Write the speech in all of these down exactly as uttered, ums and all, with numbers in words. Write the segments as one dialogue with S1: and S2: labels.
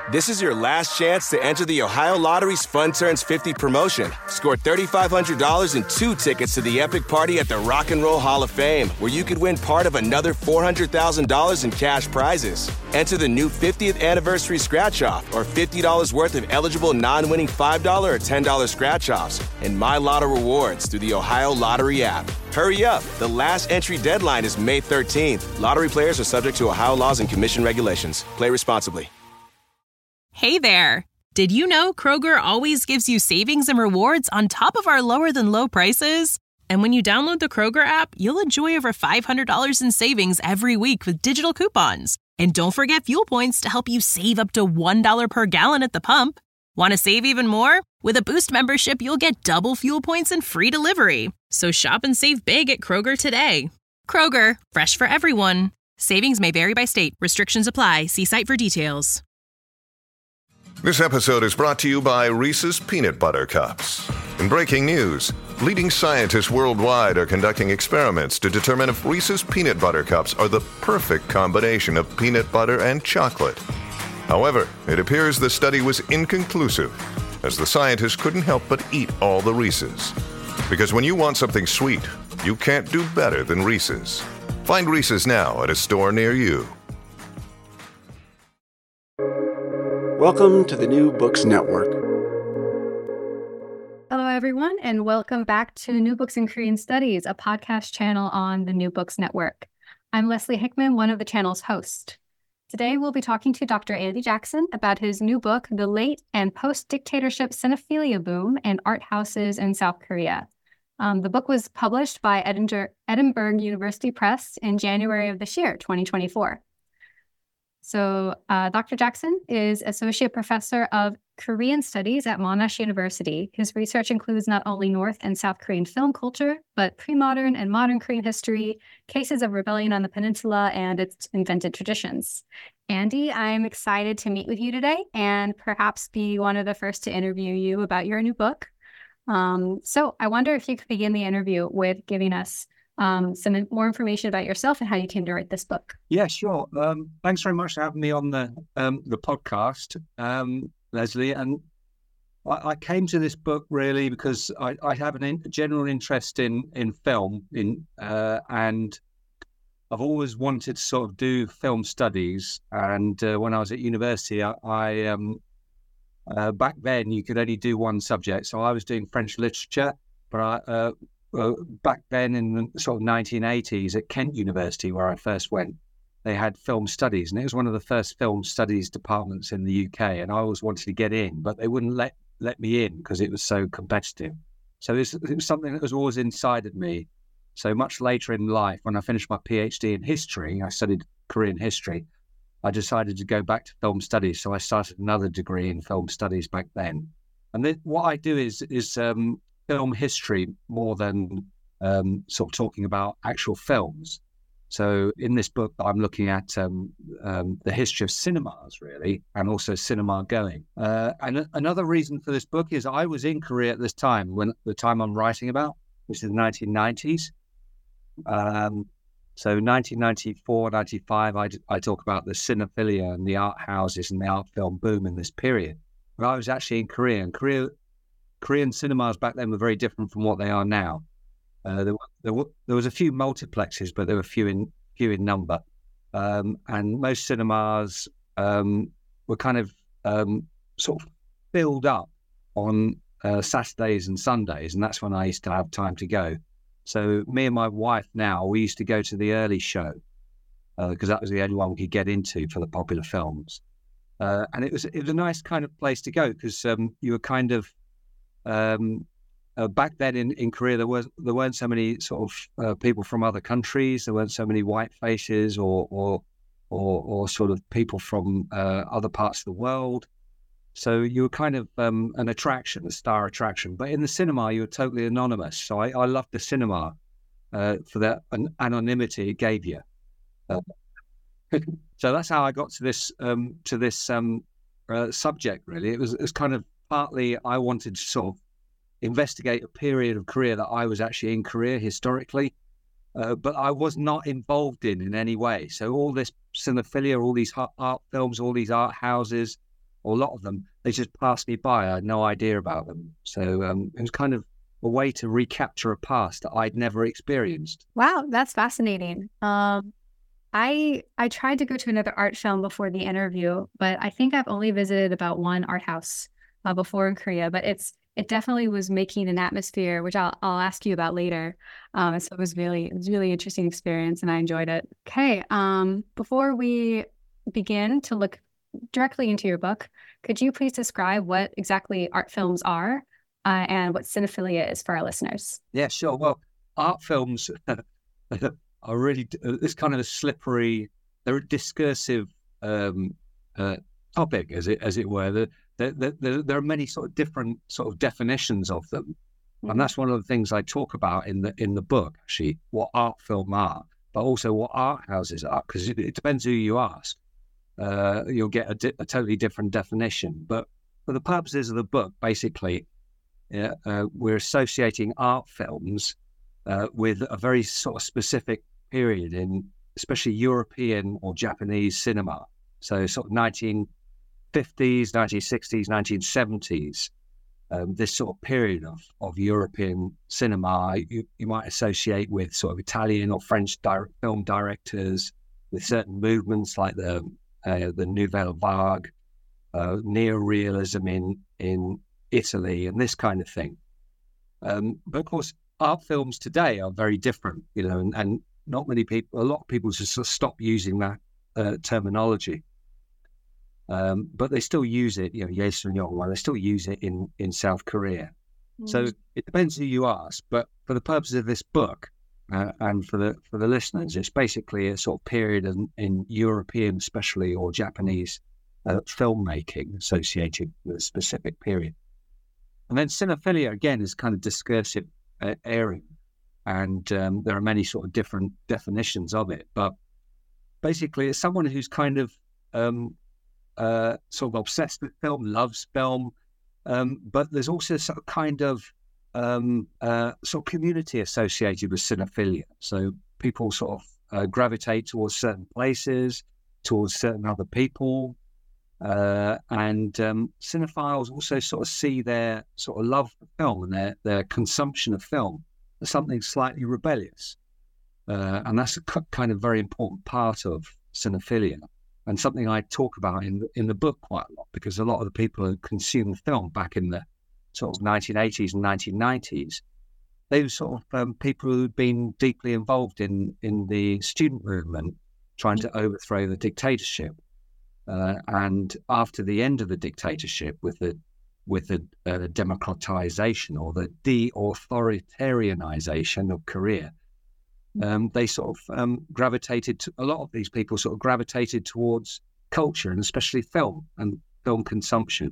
S1: This is your last chance to enter the Ohio Lottery's Fun Turns fifty promotion. Score three thousand five hundred dollars and two tickets to the epic party at the Rock and Roll Hall of Fame, where you could win part of another four hundred thousand dollars in cash prizes. Enter the new fiftieth anniversary scratch-off or fifty dollars worth of eligible non-winning five dollars or ten dollars scratch-offs and My Lotto rewards through the Ohio Lottery app. Hurry up. The last entry deadline is May thirteenth. Lottery players are subject to Ohio laws and commission regulations. Play responsibly.
S2: Hey there! Did you know Kroger always gives you savings and rewards on top of our lower-than-low prices? And when you download the Kroger app, you'll enjoy over five hundred dollars in savings every week with digital coupons. And don't forget fuel points to help you save up to one dollar per gallon at the pump. Want to save even more? With a Boost membership, you'll get double fuel points and free delivery. So shop and save big at Kroger today. Kroger, fresh for everyone. Savings may vary by state. Restrictions apply. See site for details.
S3: This episode is brought to you by Reese's Peanut Butter Cups. In breaking news, leading scientists worldwide are conducting experiments to determine if Reese's Peanut Butter Cups are the perfect combination of peanut butter and chocolate. However, it appears the study was inconclusive, as the scientists couldn't help but eat all the Reese's. Because when you want something sweet, you can't do better than Reese's. Find Reese's now at a store near you.
S4: Welcome to the New Books Network.
S5: Hello, everyone, and welcome back to New Books in Korean Studies, a podcast channel on the New Books Network. I'm Leslie Hickman, one of the channel's hosts. Today, we'll be talking to Doctor Andy Jackson about his new book, The Late and Post-Dictatorship Cinephilia Boom and Art Houses in South Korea. Um, the book was published by Edinburgh, Edinburgh University Press in January of this year, twenty twenty-four. So uh, Doctor Jackson is Associate Professor of Korean Studies at Monash University. His research includes not only North and South Korean film culture, but pre-modern and modern Korean history, cases of rebellion on the peninsula, and its invented traditions. Andy, I'm excited to meet with you today and perhaps be one of the first to interview you about your new book. Um, so I wonder if you could begin the interview with giving us Um, some more information about yourself and how you came to write this book.
S6: Yeah, sure. Um, thanks very much for having me on the um, the podcast, um, Leslie. And I, I came to this book really because I, I have a in, general interest in in film, in uh, and I've always wanted to sort of do film studies. And uh, when I was at university, I, I um, uh, back then you could only do one subject, so I was doing French literature, but I. Uh, Well, back then in the sort of nineteen eighties at Kent University, where I first went, they had film studies, and it was one of the first film studies departments in the U K. And I always wanted to get in, but they wouldn't let, let me in because it was so competitive. So it was, it was something that was always inside of me. So much later in life, when I finished my PhD in history, I studied Korean history, I decided to go back to film studies. So I started another degree in film studies back then. And then what I do is, is um, film history more than um, sort of talking about actual films. So in this book, I'm looking at um, um, the history of cinemas, really, and also cinema going. Uh, and a- another reason for this book is I was in Korea at this time, when the time I'm writing about, which is the nineteen nineties. Um, so nineteen ninety-four, ninety-five, I, d- I talk about the cinephilia and the art houses and the art film boom in this period. But I was actually in Korea, and Korea Korean cinemas back then were very different from what they are now. Uh, there, there, were, there was a few multiplexes, but there were few in few in number, um, and most cinemas um, were kind of um, sort of filled up on uh, Saturdays and Sundays, and that's when I used to have time to go. So me and my wife now, we used to go to the early show because uh, that was the only one we could get into for the popular films, uh, and it was it was a nice kind of place to go because um, you were kind of Um, uh, back then in, in Korea, there was there weren't so many sort of uh, people from other countries. There weren't so many white faces or or or, or sort of people from uh, other parts of the world. So you were kind of um, an attraction, a star attraction. But in the cinema, you were totally anonymous. So I, I loved the cinema uh, for that an anonymity it gave you. Uh, so that's how I got to this um, to this um, uh, subject. Really, it was it was kind of. Partly, I wanted to sort of investigate a period of Korea that I was actually in Korea historically, uh, but I was not involved in in any way. So all this cinephilia, all these art films, all these art houses, or a lot of them, they just passed me by. I had no idea about them. So um, it was kind of a way to recapture a past that I'd never experienced.
S5: Wow, that's fascinating. Um, I I tried to go to another art film before the interview, but I think I've only visited about one art house uh, before in Korea. But it's it definitely was making an atmosphere, which I'll I'll ask you about later. Um, so it was really it was really interesting experience, and I enjoyed it. Okay, um, before we begin to look directly into your book, could you please describe what exactly art films are uh, and what cinephilia is for our listeners?
S6: Yeah, sure. Well, art films are really, it's kind of a slippery, they're a discursive um, uh, topic, as it as it were. There, there, there, there are many sort of different sort of definitions of them. Mm-hmm. And that's one of the things I talk about in the in the book, actually, what art film are, but also what art houses are, because it, it depends who you ask. Uh, you'll get a, di- a totally different definition. But for the purposes of the book, basically, yeah, uh, we're associating art films uh, with a very sort of specific period in especially European or Japanese cinema. So sort of nineteen fifties, nineteen sixties, nineteen seventies, um, this sort of period of, of European cinema you, you might associate with sort of Italian or French di- film directors, with certain movements like the uh, the Nouvelle Vague, uh, neorealism in in Italy, and this kind of thing. Um, but of course, art films today are very different, you know, and, and not many people, a lot of people just sort of stop using that uh, terminology. Um, but they still use it, you know, Ye Sun Yong, they still use it in, in South Korea. Mm. So it depends who you ask. But for the purpose of this book, uh, and for the for the listeners, it's basically a sort of period in, in European, especially, or Japanese uh, filmmaking associated with a specific period. And then cinephilia, again, is kind of discursive uh, area. And um, there are many sort of different definitions of it. But basically, it's someone who's kind of um, uh, sort of obsessed with film, loves film. Um, but there's also sort of kind of um, uh, sort of community associated with cinephilia. So people sort of uh, gravitate towards certain places, towards certain other people. Uh, and um, cinephiles also sort of see their sort of love for film and their, their consumption of film as something slightly rebellious. Uh, and that's a kind of very important part of cinephilia, and something I talk about in the, in the book quite a lot, because a lot of the people who consumed film back in the sort of nineteen eighties and nineteen nineties, they were sort of um, people who'd been deeply involved in, in the student movement, trying to overthrow the dictatorship. Uh, and after the end of the dictatorship, with the with the uh, democratization or the de-authoritarianization of Korea, um, they sort of um, gravitated to, a lot of these people sort of gravitated towards culture, and especially film and film consumption.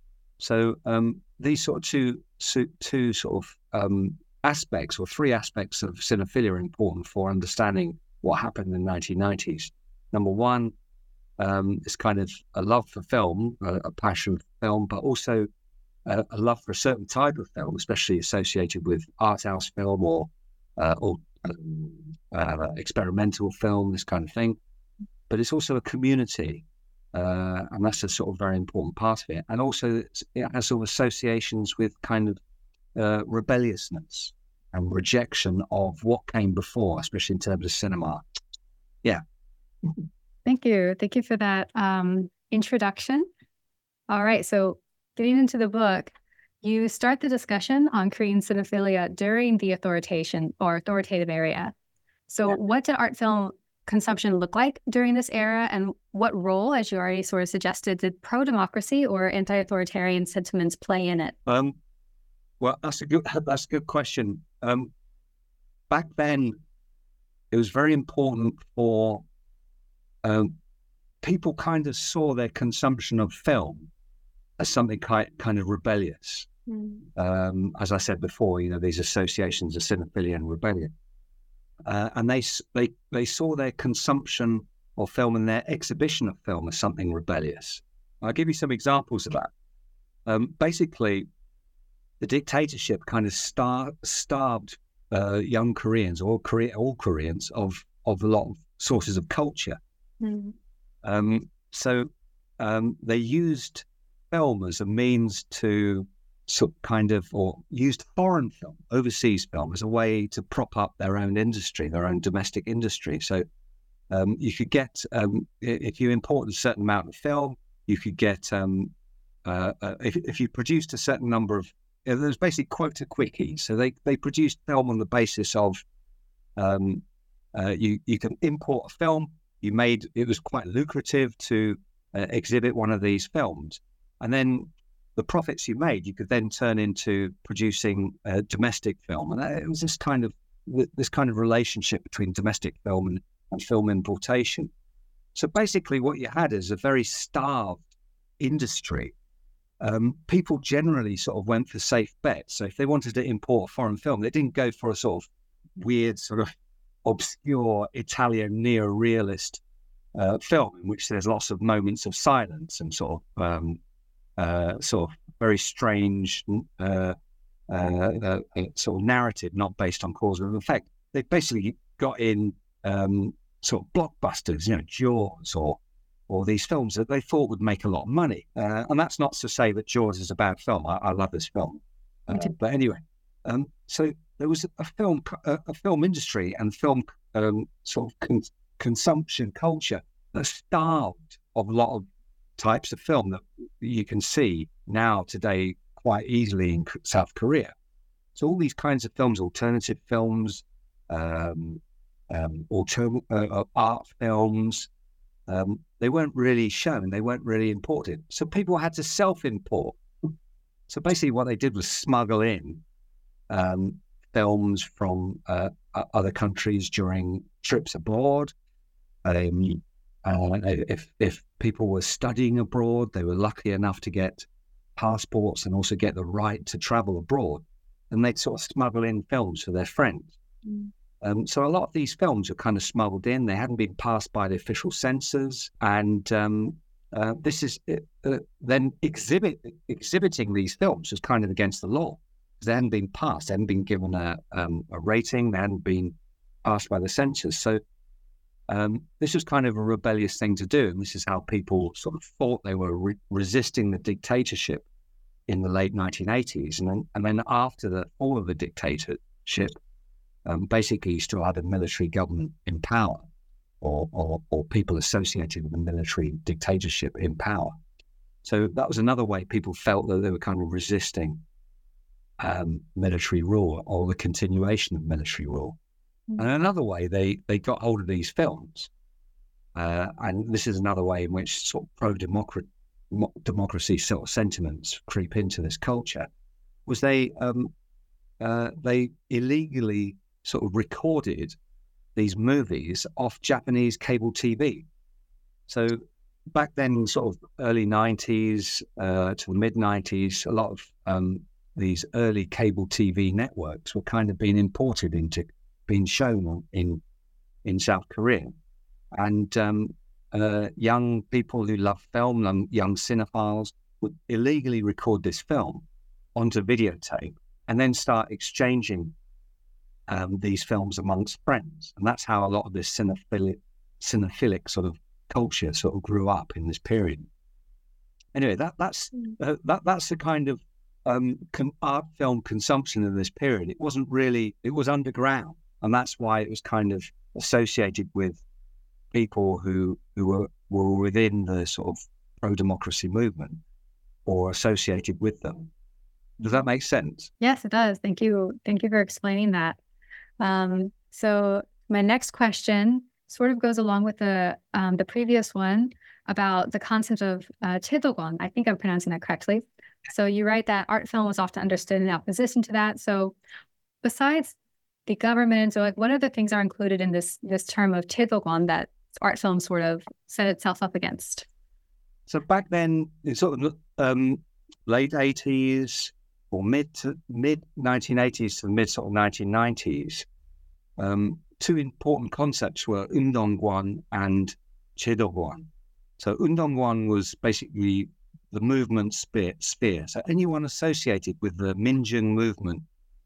S6: So um, these sort of two, two sort of um, aspects, or three aspects of cinephilia, are important for understanding what happened in the nineteen nineties. Number one, um, is kind of a love for film, a, a passion for film, but also a, a love for a certain type of film, especially associated with art house film or uh, or um, uh, experimental film, this kind of thing. But it's also a community, uh, and that's a sort of very important part of it. And also it has sort of associations with kind of uh, rebelliousness and rejection of what came before, especially in terms of cinema. Yeah.
S5: Thank you. Thank you for that um, introduction. All right. So getting into the book, you start the discussion on Korean cinephilia during the authoritarian or authoritative era. So yeah. What did art film consumption look like during this era, and what role, as you already sort of suggested, did pro-democracy or anti-authoritarian sentiments play in it?
S6: Um, well, that's a good that's a good question. Um, back then, it was very important for um, people kind of saw their consumption of film as something kind kind of rebellious. Mm. Um, as I said before, you know, these associations of cinephilia and rebellion. Uh, and they, they they saw their consumption of film and their exhibition of film as something rebellious. I'll give you some examples of that. Um, basically, the dictatorship kind of star, starved uh, young Koreans, or Korea, all Koreans, of, of a lot of sources of culture. Mm. Um, so um, they used film as a means to sort of kind of, or used foreign film, overseas film, as a way to prop up their own industry, their own domestic industry. So um, you could get, um, if you import a certain amount of film, you could get, um, uh, uh, if, if you produced a certain number of, you know, there's basically quota quickie. So they, they produced film on the basis of, um, uh, you, you can import a film, you made, it was quite lucrative to uh, exhibit one of these films. And then the profits you made, you could then turn into producing a domestic film. And it was this kind of this kind of relationship between domestic film and, and film importation. So basically what you had is a very starved industry. Um, people generally sort of went for safe bets. So if they wanted to import a foreign film, they didn't go for a sort of weird, sort of obscure Italian neo-realist uh, film in which there's lots of moments of silence and sort of um, Uh, sort of very strange uh, uh, uh, sort of narrative, not based on cause and effect. They basically got in um, sort of blockbusters, you know, Jaws or or these films that they thought would make a lot of money. Uh, and that's not to say that Jaws is a bad film. I, I love this film, uh, but anyway. Um, so there was a film, a, a film industry and film um, sort of con- consumption culture that starved of a lot of types of film that you can see now today quite easily in South Korea. So all these kinds of films, alternative films, um, um, alter- uh, art films, um, they weren't really shown, they weren't really imported. So people had to self-import. So basically what they did was smuggle in um, films from uh, other countries during trips abroad. Um, Uh, if if people were studying abroad, they were lucky enough to get passports and also get the right to travel abroad, and they'd sort of smuggle in films for their friends. Mm. Um, so a lot of these films were kind of smuggled in. They hadn't been passed by the official censors, and um, uh, this is uh, then exhibit exhibiting these films was kind of against the law because they hadn't been passed, they hadn't been given a um, a rating, they hadn't been passed by the censors. So. Um, this was kind of a rebellious thing to do, and this is how people sort of thought they were re- resisting the dictatorship in the late nineteen eighties. And then, and then after the fall of the dictatorship, um, basically you still had a military government in power, or, or, or people associated with the military dictatorship in power. So that was another way people felt that they were kind of resisting um, military rule or the continuation of military rule. And another way, they, they got hold of these films, uh, and this is another way in which sort of pro-democracy sort of sentiments creep into this culture, was they um, uh, they illegally sort of recorded these movies off Japanese cable T V. So back then, sort of early nineties uh, to the mid nineties, a lot of um, these early cable T V networks were kind of being imported into being shown in in South Korea, and um, uh, young people who love film, um, young cinephiles, would illegally record this film onto videotape and then start exchanging um, these films amongst friends, and that's how a lot of this cinephilic, cinephilic sort of culture sort of grew up in this period. Anyway, that that's uh, that that's the kind of um, con- art film consumption in this period. It wasn't really; it was underground. And that's why it was kind of associated with people who who were, were within the sort of pro-democracy movement or associated with them. Does that make sense?
S5: Yes, it does. Thank you. Thank you for explaining that. Um, so my next question sort of goes along with the um, the previous one about the concept of uh, Chaedogon. I think I'm pronouncing that correctly. So you write that art film was often understood in opposition to that. So besides the government, so like what other things are included in this this term of Chaedogon that art film sort of set itself up against?
S6: So back then, in sort of um, late eighties or mid to mid nineteen eighties to mid sort of nineteen nineties, um, two important concepts were Undongwan and Chaedogon. So Undongwan was basically the movement sphere, sphere. So anyone associated with the Minjung movement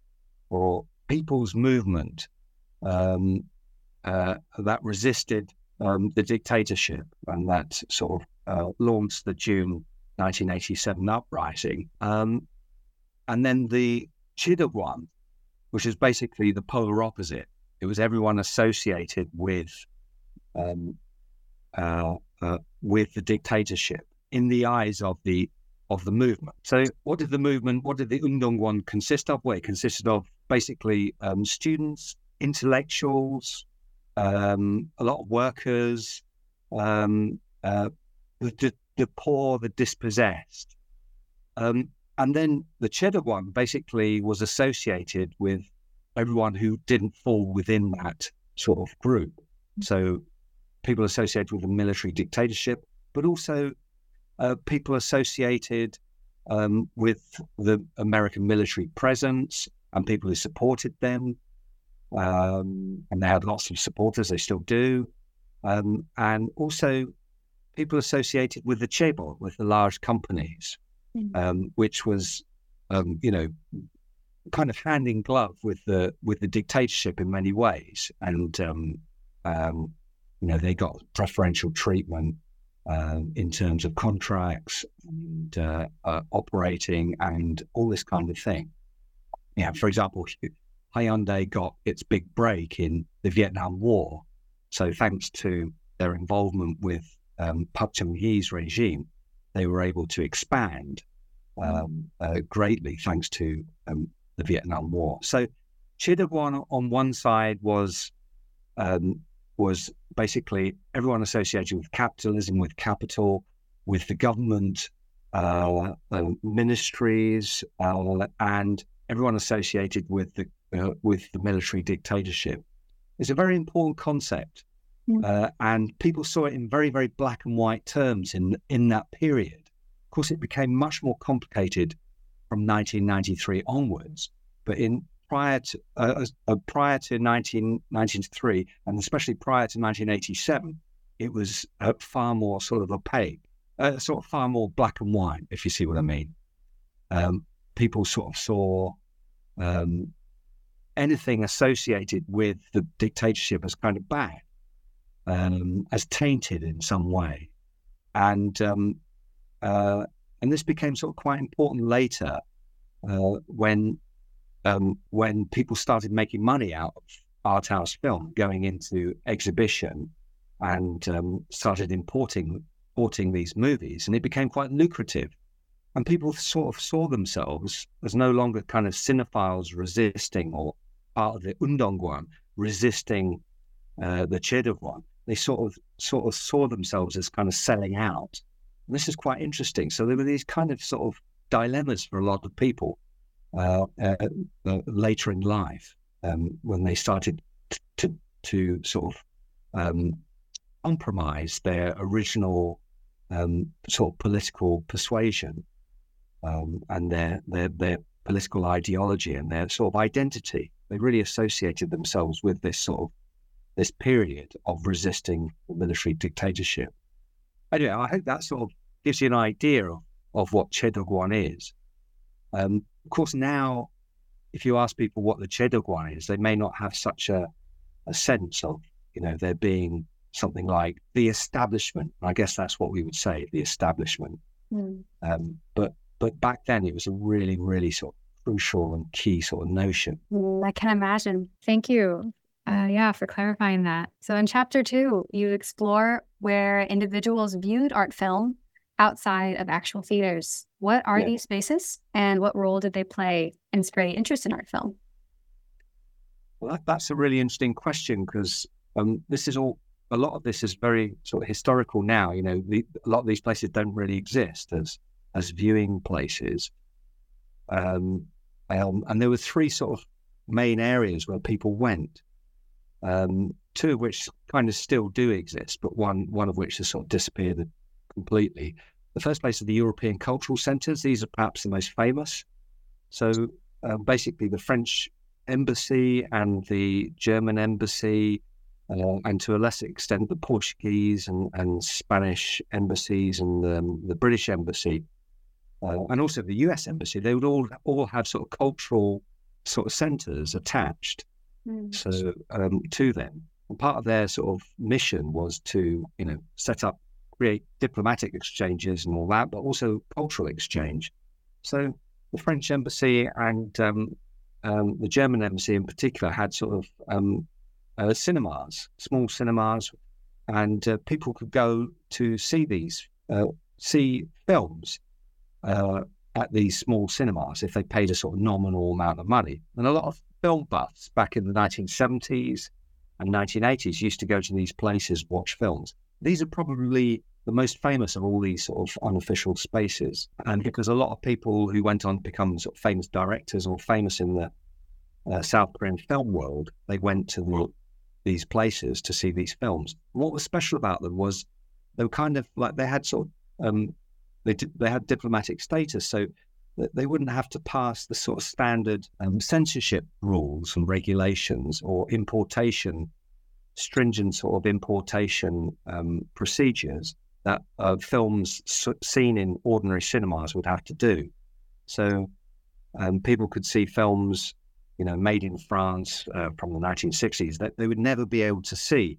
S6: or people's movement um, uh, that resisted um, the dictatorship and that sort of uh, launched the June nineteen eighty-seven uprising. Um, and then the Chidogwan, which is basically the polar opposite. It was everyone associated with um, uh, uh, with the dictatorship in the eyes of the of the movement. So what did the movement, what did the Undongwan consist of? Well, it consisted of basically um, students, intellectuals, um, a lot of workers, um, uh, the, the poor, the dispossessed. Um, and then the Chidogwan basically was associated with everyone who didn't fall within that sort of group. So people associated with the military dictatorship, but also Uh, people associated um, with the American military presence and people who supported them. Um, and they had lots of supporters, they still do. Um, and also people associated with the chaebol, with the large companies, mm. um, which was, um, you know, kind of hand in glove with the with the dictatorship in many ways. And, um, um, you know, they got preferential treatment Uh, in terms of contracts and uh, uh, operating and all this kind of thing. Yeah, for example, Hyundai got its big break in the Vietnam War. So thanks to their involvement with um, Park Chung-hee's regime, they were able to expand um, uh, greatly thanks to um, the Vietnam War. So Chidogwan on one side was um, was basically everyone associated with capitalism, with capital, with the government, uh, uh, ministries, uh, and everyone associated with the uh, with the military dictatorship. It's a very important concept, mm. uh, and people saw it in very, very black and white terms in in that period. Of course, it became much more complicated from nineteen ninety-three onwards, but in Prior to uh, uh, prior to nineteen ninety-three, and especially prior to nineteen eighty-seven, it was uh, far more sort of opaque, uh, sort of far more black and white, if you see what I mean. Um, people sort of saw um, anything associated with the dictatorship as kind of bad, um, as tainted in some way, and um, uh, and this became sort of quite important later uh, when. Um, when people started making money out of art house film, going into exhibition and um, started importing, importing these movies, and it became quite lucrative. And people sort of saw themselves as no longer kind of cinephiles resisting or part of the Undongwan resisting uh, the Chidogwan. They sort of sort of saw themselves as kind of selling out. And this is quite interesting. So there were these kind of sort of dilemmas for a lot of people. Uh, uh, uh, later in life, um, when they started t- to to sort of um, compromise their original um, sort of political persuasion um, and their, their their political ideology and their sort of identity, they really associated themselves with this sort of this period of resisting the military dictatorship. Anyway, I hope that sort of gives you an idea of, of what Chidogwan is. Um, Of course, now, if you ask people what the Chidogwan is, they may not have such a, a sense of, you know, there being something like the establishment. I guess that's what we would say, the establishment. Mm. Um, but but back then, it was a really, really sort of crucial and key sort of notion.
S5: I can imagine. Thank you. Uh, yeah, for clarifying that. So in chapter two, you explore where individuals viewed art film outside of actual theaters. What are yeah. these spaces, and what role did they play in spreading interest in art film?
S6: Well, that, that's a really interesting question, because um, this is all, a lot of this is very sort of historical now. You know, the, a lot of these places don't really exist as as viewing places. Um, um, and there were three sort of main areas where people went, um, two of which kind of still do exist, but one one of which has sort of disappeared completely. The first place are the European cultural centres. These are perhaps the most famous. So uh, basically the French embassy and the German embassy, uh, and to a lesser extent the Portuguese and, and Spanish embassies and um, the British embassy, uh, and also the U S embassy, they would all all have sort of cultural sort of centres attached mm. so um, to them. And part of their sort of mission was to, you know, set up create diplomatic exchanges and all that, but also cultural exchange. So the French embassy and um, um, the German embassy in particular had sort of um, uh, cinemas, small cinemas, and uh, people could go to see these, uh, see films uh, at these small cinemas if they paid a sort of nominal amount of money. And a lot of film buffs back in the nineteen seventies and nineteen eighties used to go to these places, watch films. These are probably the most famous of all these sort of unofficial spaces. And because a lot of people who went on to become sort of famous directors or famous in the uh, South Korean film world, they went to the, these places to see these films. What was special about them was they were kind of like, they had sort of, um, they, did, they had diplomatic status, so they wouldn't have to pass the sort of standard um, censorship rules and regulations or importation, stringent sort of importation um, procedures that uh, films seen in ordinary cinemas would have to do. So um, people could see films, you know, made in France uh, from the nineteen sixties that they would never be able to see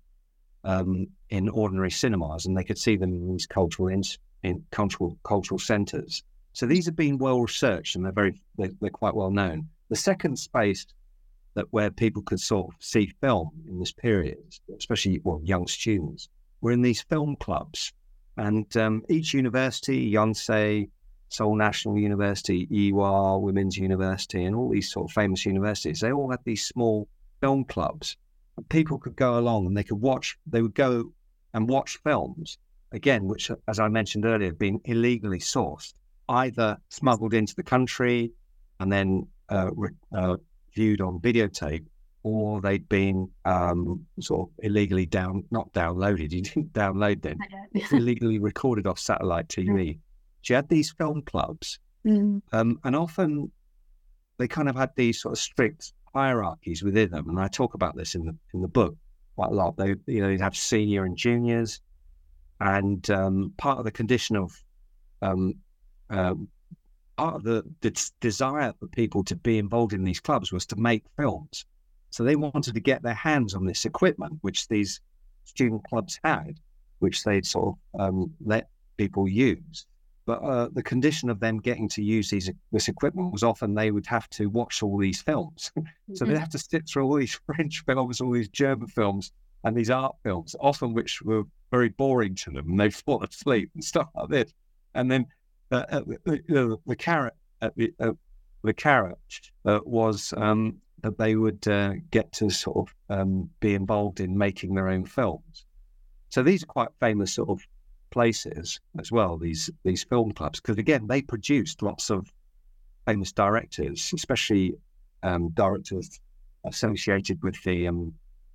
S6: um, in ordinary cinemas, and they could see them in these cultural in, in cultural cultural centres. So these have been well researched, and they're very they're, they're quite well known. The second space that where people could sort of see film in this period, especially well young students, were in these film clubs. And um, each university, Yonsei, Seoul National University, Ewha Women's University, and all these sort of famous universities, they all had these small film clubs. And people could go along and they could watch, they would go and watch films, again, which, as I mentioned earlier, had been illegally sourced, either smuggled into the country and then uh, re- uh, viewed on videotape, or they'd been um, sort of illegally down, not downloaded, you didn't download them, illegally recorded off satellite T V. So you had these film clubs, mm. um, and often they kind of had these sort of strict hierarchies within them. And I talk about this in the in the book quite a lot. They, you know, they'd have senior and juniors, and um, part of the condition of um, um, part of the, the desire for people to be involved in these clubs was to make films. So they wanted to get their hands on this equipment, which these student clubs had, which they'd sort of um, let people use. But uh, the condition of them getting to use these this equipment was often they would have to watch all these films. So they'd have to sit through all these French films, all these German films, and these art films, often which were very boring to them, and they'd fall asleep and stuff like this. And then uh, uh, the, the carrot, uh, the, uh, the carrot uh, was um, that they would uh, get to sort of um, be involved in making their own films. So these are quite famous sort of places as well, these these film clubs, because again, they produced lots of famous directors, especially um, directors associated with the um,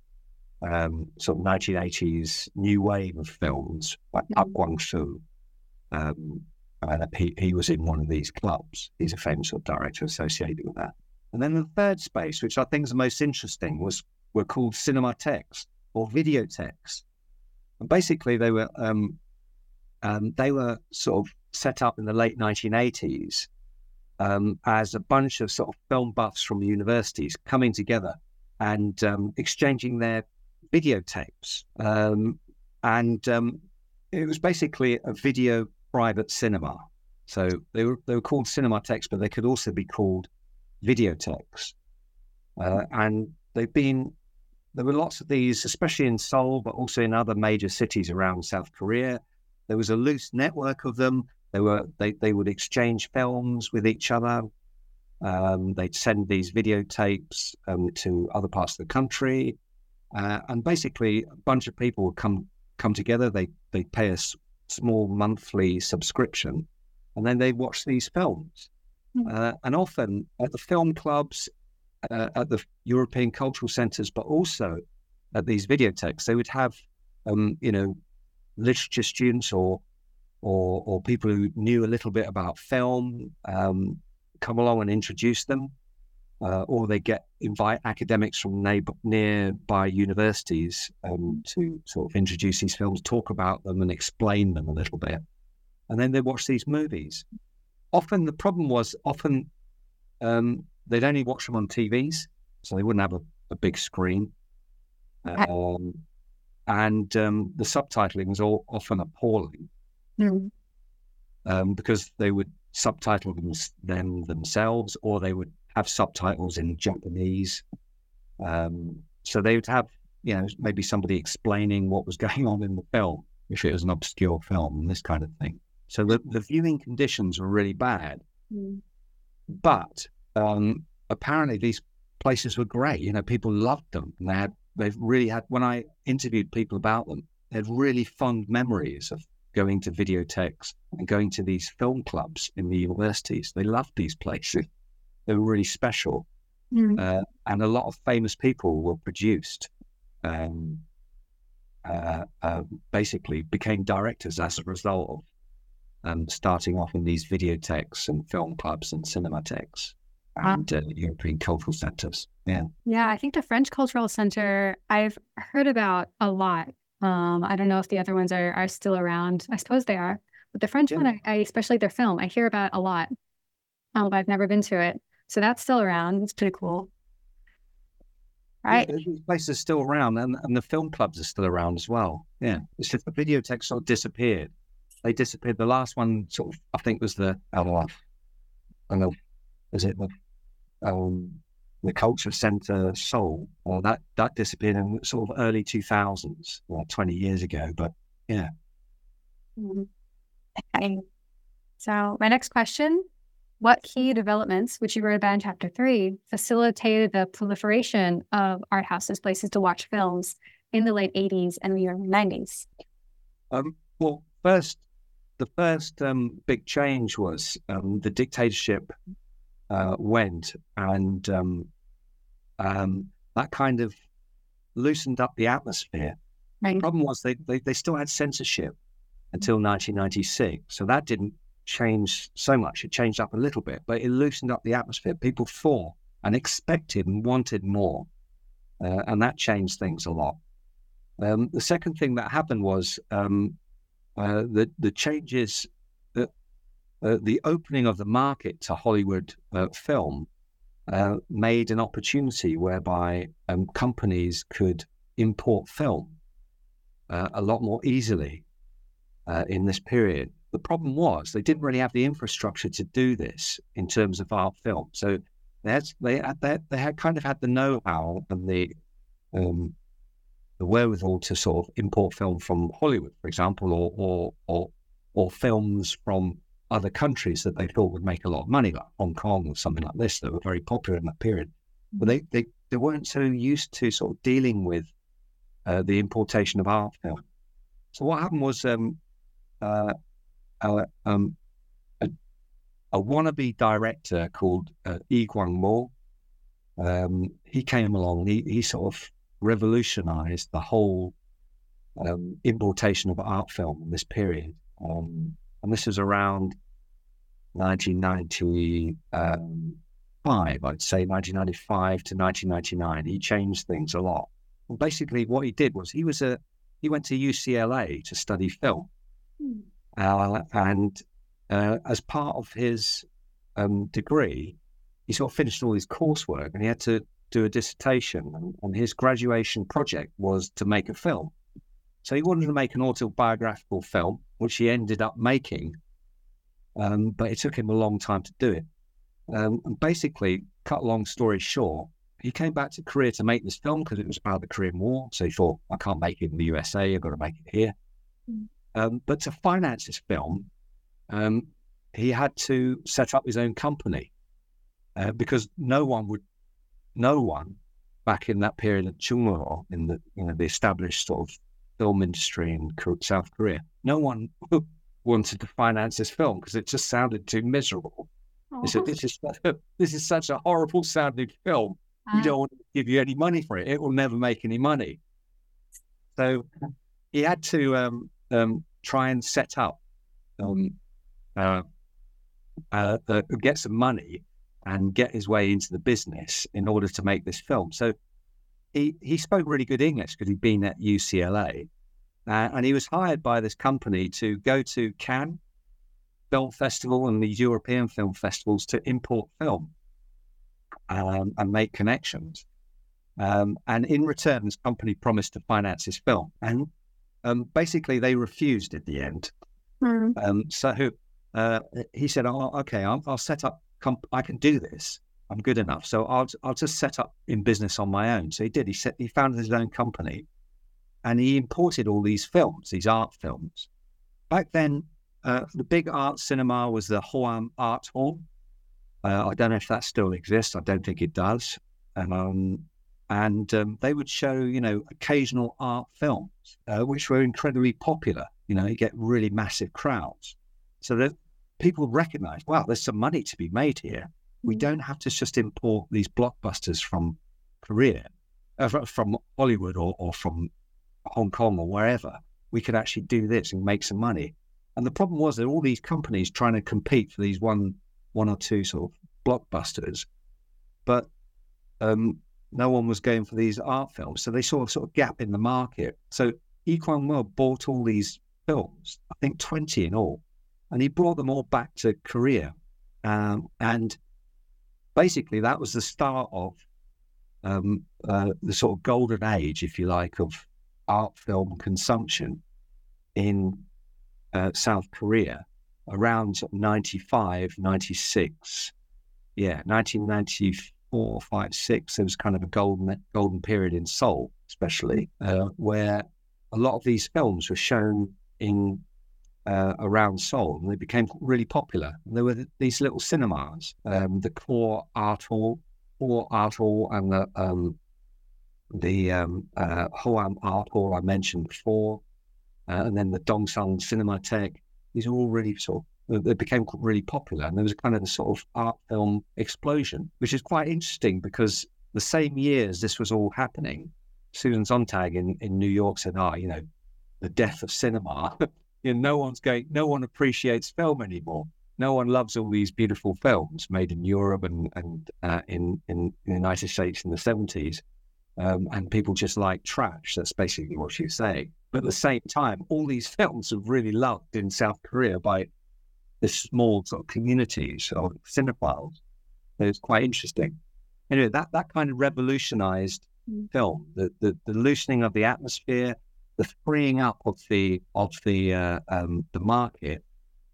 S6: um, sort of nineteen eighties new wave of films, like Park Kwang-soo. Um, and he, he was in one of these clubs. He's a famous sort of director associated with that. And then the third space, which I think is the most interesting, was were called cinematheques or videotheques. And basically, they were um, um, they were sort of set up in the late nineteen eighties um, as a bunch of sort of film buffs from the universities coming together and um, exchanging their videotapes. Um, and um, it was basically a video private cinema. So they were they were called cinematheques, but they could also be called videotheques. Uh, and they've been, there were lots of these, especially in Seoul, but also in other major cities around South Korea. There was a loose network of them. They were they, they would exchange films with each other. Um, they'd send these videotapes um, to other parts of the country. Uh, and basically, a bunch of people would come come together. They they pay a s- small monthly subscription, and then they watch these films. Mm. Uh, and often at the film clubs, uh, at the European cultural centres, but also at these videotheques, they would have, um, you know, literature students or or or people who knew a little bit about film um, come along and introduce them. Uh, or they get invite academics from neighbor, nearby universities um, to sort of introduce these films, talk about them and explain them a little bit. And then they watch these movies. Often the problem was often um, they'd only watch them on T Vs, so they wouldn't have a, a big screen. Um, and um, the subtitling was all often appalling
S5: Mm.
S6: um, because they would subtitle them, them themselves, or they would have subtitles in Japanese. Um, so they would have, you know, maybe somebody explaining what was going on in the film, if it was an obscure film, and this kind of thing. So the, the viewing conditions were really bad.
S5: Mm.
S6: But um, apparently these places were great. You know, people loved them. And they had, they've really had, when I interviewed people about them, they had really fond memories of going to videothèques and going to these film clubs in the universities. They loved these places. They were really special.
S5: Mm.
S6: Uh, and a lot of famous people were produced, um, uh, uh, basically became directors as a result of um, starting off in these videothèques and film clubs and cinematheques and uh, European cultural centres. Yeah.
S5: Yeah, I think the French Cultural Center I've heard about a lot. Um, I don't know if the other ones are, are still around. I suppose they are. But the French
S6: Yeah.
S5: one, I, I, especially their film, I hear about a lot. Um, but I've never been to it. So that's still around. It's pretty cool. Right.
S6: Yeah, these places are still around, and, and the film clubs are still around as well. Yeah. It's just the videothèques sort of disappeared. They disappeared. The last one sort of, I think, was the, I don't know, I don't know, is it the, um, the Culture Centre Seoul? Or that, that disappeared in sort of early two thousands, well, twenty years ago. But yeah.
S5: Mhm. Okay. So my next question, what key developments, which you wrote about in chapter three, facilitated the proliferation of art houses, places to watch films in the late eighties and the early nineties?
S6: Um, well, first, the first um, big change was um, the dictatorship uh, went, and um, um, that kind of loosened up the atmosphere.
S5: Right.
S6: The problem was they, they, they still had censorship until nineteen ninety-six, so that didn't change so much. It changed up a little bit, but it loosened up the atmosphere. People thought and expected and wanted more, uh, and that changed things a lot. Um, the second thing that happened was um, uh, the the changes, that uh, the opening of the market to Hollywood uh, film uh, made an opportunity whereby um, companies could import film uh, a lot more easily uh, in this period. The problem was they didn't really have the infrastructure to do this in terms of art film. So they had, they had, they had, they had kind of had the know-how and the um, the wherewithal to sort of import film from Hollywood, for example, or or or, or films from other countries that they thought would make a lot of money, like Hong Kong or something like this, that were very popular in that period. But they, they, they weren't so used to sort of dealing with uh, the importation of art film. So what happened was um, uh, uh, um, a, a wannabe director called uh, Lee Kwang-mo, um, he came along, he, he sort of revolutionized the whole um, importation of art film in this period. Um, and this was around nineteen ninety-five, I'd say nineteen ninety-five to nineteen ninety-nine. He changed things a lot. And basically what he did was he was a, he went to U C L A to study film. Mm. Uh, and uh, as part of his um, degree, he sort of finished all his coursework and he had to do a dissertation, and, and his graduation project was to make a film. So he wanted to make an autobiographical film, which he ended up making, um, but it took him a long time to do it. Um, and basically, cut a long story short, he came back to Korea to make this film because it was about the Korean War. So he thought, I can't make it in the U S A, I've got to make it here. Mm. Um, but to finance this film, um, he had to set up his own company uh, because no one would No one back in that period at Chungro, in the you know the established sort of film industry in South Korea, no one wanted to finance this film because it just sounded too miserable. They said, "This is this is such a horrible sounding film. We don't want to give you any money for it. It will never make any money." So he had to um, um, try and set up, um, uh, uh, uh, get some money and get his way into the business in order to make this film. So he, he spoke really good English because he'd been at U C L A, uh, and he was hired by this company to go to Cannes Film Festival and these European film festivals to import film um, and make connections. Um, and in return, this company promised to finance his film. And um, basically, they refused at the end. Mm. Um, so uh, he said, oh, okay, I'll, I'll set up, comp- I can do this. I'm good enough. So I'll I'll just set up in business on my own. So he did. He set, he founded his own company, and he imported all these films, these art films. Back then, uh, the big art cinema was the Hoam Art Hall. Uh, I don't know if that still exists. I don't think it does. Um, and um, they would show, you know, occasional art films, uh, which were incredibly popular. You know, you get really massive crowds. So that people recognize, wow, there's some money to be made here. We don't have to just import these blockbusters from Korea, uh, from Hollywood or, or from Hong Kong or wherever. We could actually do this and make some money. And the problem was that all these companies trying to compete for these one, one or two sort of blockbusters, but um, no one was going for these art films. So they saw a sort of gap in the market. So Lee Kwang-mo bought all these films, I think twenty in all, and he brought them all back to Korea. Um, and basically that was the start of um, uh, the sort of golden age, if you like, of art film consumption in uh, South Korea around ninety-five, ninety-six. Yeah, nineteen ninety-four, five, six, there was kind of a golden golden period in Seoul, especially, uh, where a lot of these films were shown in uh, around Seoul, and they became really popular. And there were these little cinemas, um, the Core Art Hall, Core Art Hall, and the um, the um, uh, Hoam Art Hall I mentioned before, uh, and then the Dongsung Cinematheque. These are all really sort of, they became really popular, and there was kind of a sort of art film explosion, which is quite interesting because the same year as this was all happening, Susan Sontag in, in New York said, "Ah, oh, you know, the death of cinema. You know, no one's going, no one appreciates film anymore. No one loves all these beautiful films made in Europe and and uh, in, in in the United States in the seventies, um, and people just like trash." That's basically what she was saying. But at the same time, all these films are really loved in South Korea by this small sort of communities of cinephiles. So it's quite interesting. Anyway, that that kind of revolutionized film, the, the the loosening of the atmosphere, the freeing up of the of the uh, um, the market,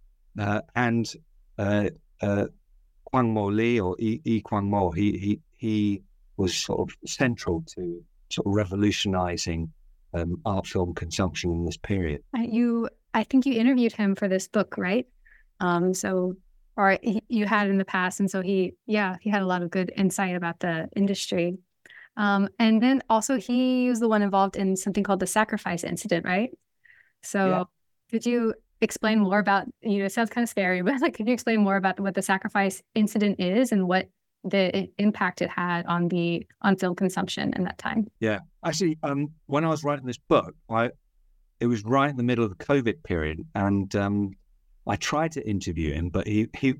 S6: uh, and uh, uh, Kwang-mo Lee or E. e. Kwang-mo, he he he was sort of central to sort of revolutionizing um, art film consumption in this period.
S5: You, I think you interviewed him for this book, right? Um, so, or he, you had in the past, and so he, yeah, he had a lot of good insight about the industry. Um, and then also he was the one involved in something called the sacrifice incident, right? So yeah. Could you explain more about, you know, it sounds kind of scary, but like, could you explain more about what the sacrifice incident is and what the impact it had on the, on film consumption in that time?
S6: Yeah, actually, um, when I was writing this book, I, it was right in the middle of the COVID period. And um, I tried to interview him, but he, he,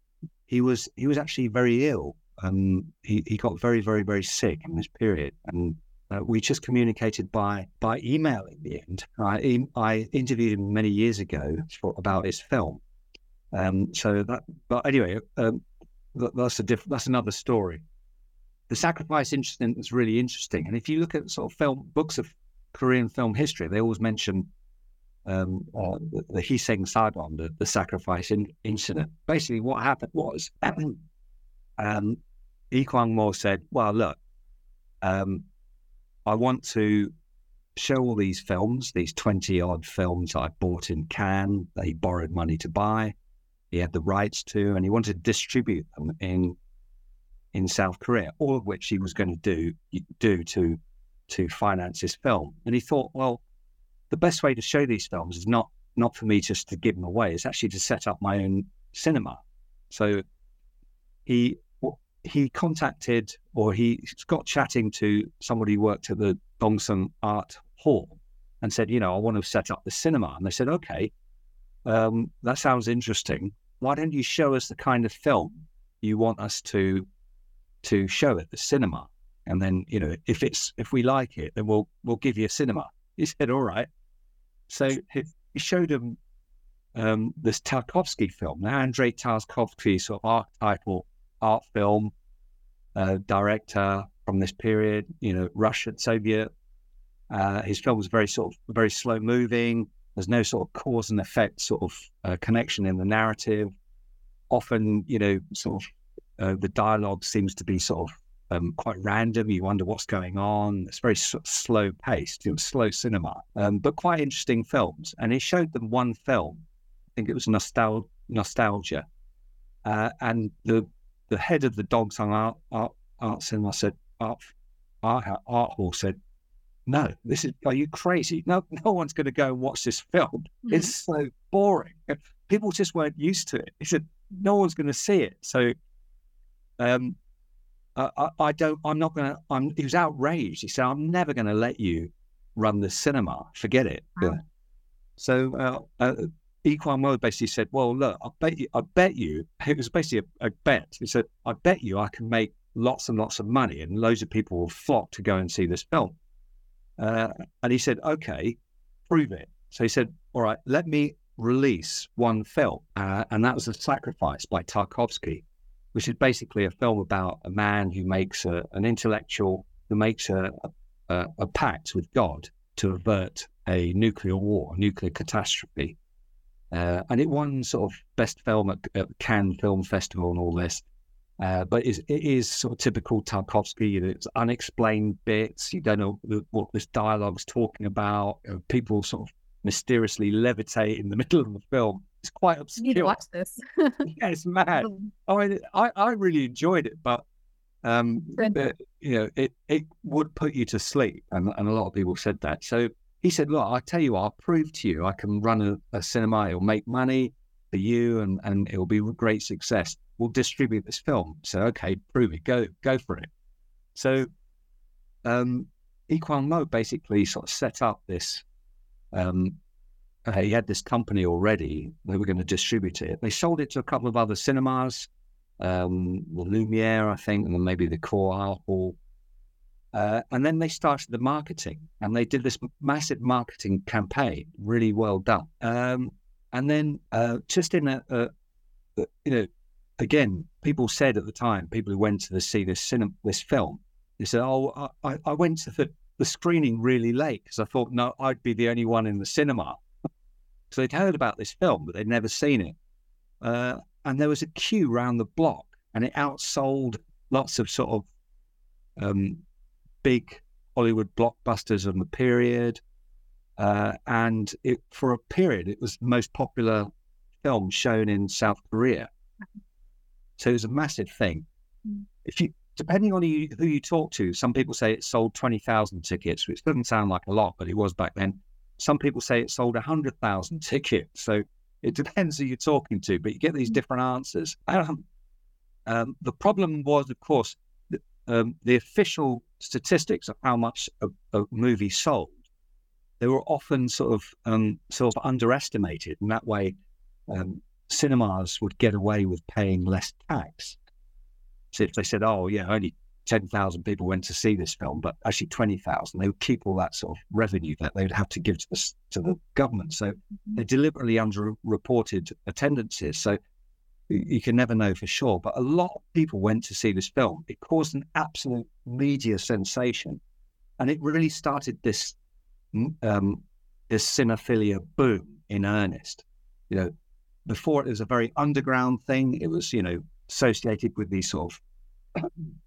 S6: he was, he was actually very ill. Um, he, he got very, very, very sick in this period, and uh, we just communicated by by email in the end. I, I interviewed him many years ago for, about his film. Um, so that, but anyway, um, that, that's a diff- that's another story. The sacrifice incident was really interesting, and if you look at sort of film books of Korean film history, they always mention um, uh, the, the Hiseng Sadon, the, the sacrifice in, incident. Basically, what happened was. Um, Lee Kwang-mo said, well, look, um, I want to show all these films, these twenty-odd films I bought in Cannes, that he borrowed money to buy, he had the rights to, and he wanted to distribute them in in South Korea, all of which he was going to do do to to finance his film. And he thought, well, the best way to show these films is not, not for me just to give them away, it's actually to set up my own cinema. So he he contacted, or he got chatting to somebody who worked at the Dongsung Art Hall and said, you know, I want to set up the cinema. And they said, okay, um, that sounds interesting. Why don't you show us the kind of film you want us to to show at the cinema? And then, you know, if it's if we like it, then we'll we'll give you a cinema. He said, all right. So he, he showed him um, this Tarkovsky film, now Andrei Tarkovsky sort of archetypal art film uh, director, from this period, you know, Russian, Soviet. Uh, his film was very sort of very slow moving. There's no sort of cause and effect sort of uh, connection in the narrative. Often, you know, sort of uh, the dialogue seems to be sort of um, quite random. You wonder what's going on. It's very sort of slow paced, you know, slow cinema, um, but quite interesting films. And he showed them one film. I think it was Nostal- Nostalgia. Uh, and the the head of the Dogs on Art, art, art cinema said, art, art, art hall said, no, this is, are you crazy? No, no one's going to go and watch this film. Mm-hmm. It's so boring. People just weren't used to it. He said, no one's going to see it. So, um, I, I don't, I'm not going to, I'm, he was outraged. He said, I'm never going to let you run the cinema. Forget it. Wow. Yeah. So, uh, uh, Lee Kuan Yew basically said, well, look, I bet you, I bet you, it was basically a, a bet. He said, I bet you I can make lots and lots of money and loads of people will flock to go and see this film. Uh, and he said, okay, prove it. So he said, all right, let me release one film. Uh, and that was The Sacrifice by Tarkovsky, which is basically a film about a man who makes a, an intellectual, who makes a, a, a pact with God to avert a nuclear war, a nuclear catastrophe. Uh, and it won sort of best film at, at Cannes Film Festival and all this. Uh, but it is sort of typical Tarkovsky. You know, it's unexplained bits. You don't know what this dialogue's talking about. You know, people sort of mysteriously levitate in the middle of the film. It's quite obscure.
S5: You need to watch this.
S6: Yeah, it's mad. Oh, I, I, I really enjoyed it, but um, it, you know, it it would put you to sleep, and and a lot of people said that. So he said, "Look, I tell you, I'll prove to you I can run a, a cinema. It'll make money for you, and and it'll be a great success. We'll distribute this film." So, okay, prove it. Go, go for it. So, um, Lee Kuan Yew basically sort of set up this. Um, uh, he had this company already. They were going to distribute it. They sold it to a couple of other cinemas, um, the Lumiere, I think, and then maybe the Core Art Hall. Uh, and then they started the marketing, and they did this massive marketing campaign, really well done. Um, and then uh, just in a, a, a, you know, again, people said at the time, people who went to the, see this cinema, this film, they said, "Oh, I, I went to the, the screening really late because I thought, no, I'd be the only one in the cinema." So they'd heard about this film, but they'd never seen it. Uh, and there was a queue around the block, and it outsold lots of sort of um, big Hollywood blockbusters of the period. Uh, and it, for a period, it was the most popular film shown in South Korea. So it was a massive thing. If you, depending on who you, who you talk to, some people say it sold twenty thousand tickets, which doesn't sound like a lot, but it was back then. Some people say it sold one hundred thousand tickets. So it depends who you're talking to, but you get these different answers. Um, um, the problem was, of course, the, um, the official statistics of how much a, a movie sold. They were often sort of um, sort of underestimated, and that way um, cinemas would get away with paying less tax. So if they said, "Oh, yeah, only ten thousand people went to see this film, but actually twenty thousand," they would keep all that sort of revenue that they would have to give to the, to the government. So mm-hmm. they deliberately underreported attendances. So you can never know for sure. But a lot of people went to see this film. It caused an absolute media sensation, and it really started this um, this cinephilia boom in earnest. You know, before it was a very underground thing. It was, you know, associated with these sort of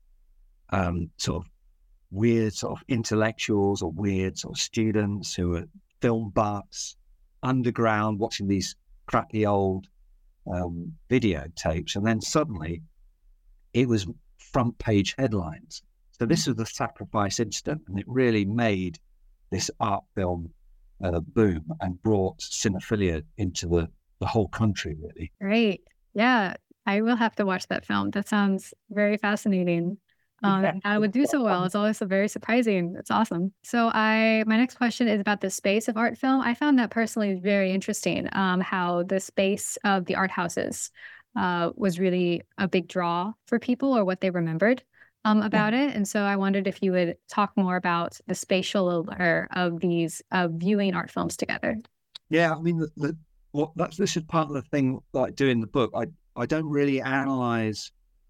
S6: um, sort of weird sort of intellectuals or weird sort of students who were film buffs, underground, watching these crappy old um, videotapes, and then suddenly it was front page headlines. So this was the Sacrifice incident, and it really made this art film uh, boom and brought cinephilia into the, the whole country, really.
S5: Great. Yeah, I will have to watch that film. That sounds very fascinating. Um, yeah. I would do so well. It's also very surprising. It's awesome. So I, my next question is about the space of art film. I found that personally very interesting, um, how the space of the art houses uh, was really a big draw for people, or what they remembered um, about yeah. it. And so I wondered if you would talk more about the spatial allure of these uh, viewing art films together.
S6: Yeah, I mean, the, the, well, that's this is part of the thing, like doing the book. I I don't really analyze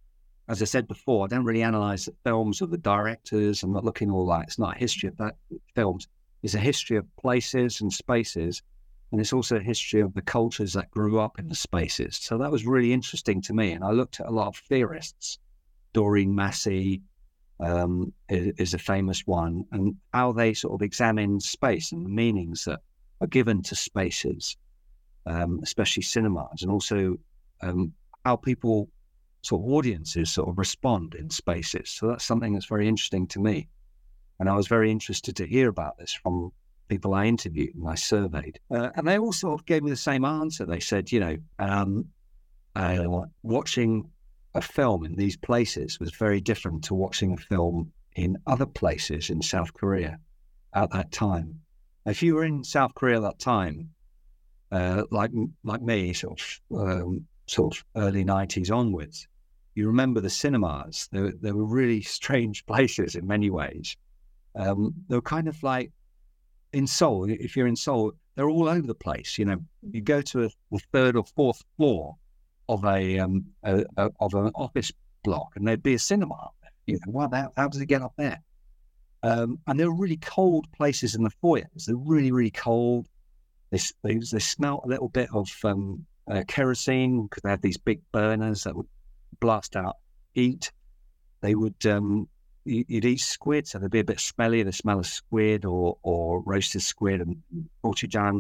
S6: as I said before, I don't really analyze the films of the directors. I'm not looking at all that. It's not a history of that films. It's a history of places and spaces. And it's also a history of the cultures that grew up in the spaces. So that was really interesting to me. And I looked at a lot of theorists. Doreen Massey um, is, is a famous one, and how they sort of examine space and the meanings that are given to spaces, um, especially cinemas, and also um, how people, sort of audiences, sort of respond in spaces. So that's something that's very interesting to me. And I was very interested to hear about this from people I interviewed and I surveyed. Uh, and they all sort of gave me the same answer. They said, you know, um, uh, watching a film in these places was very different to watching a film in other places in South Korea at that time. If you were in South Korea at that time, uh, like like me, sort of um, sort of early nineties onwards, you remember the cinemas. They, they were really strange places in many ways. Um, they were kind of like in Seoul. If you're in Seoul, they're all over the place. You know, you go to a, a third or fourth floor of a, um, a, a of an office block, and there'd be a cinema up there. You know, well, how, how does it get up there? Um, and there were really cold places in the foyers. They're really, really cold. They they, they smelt a little bit of um, uh, kerosene because they had these big burners that would blast out heat. They would um, you, you'd eat squid, so they'd be a bit smelly. The smell of squid or or roasted squid and gochujang.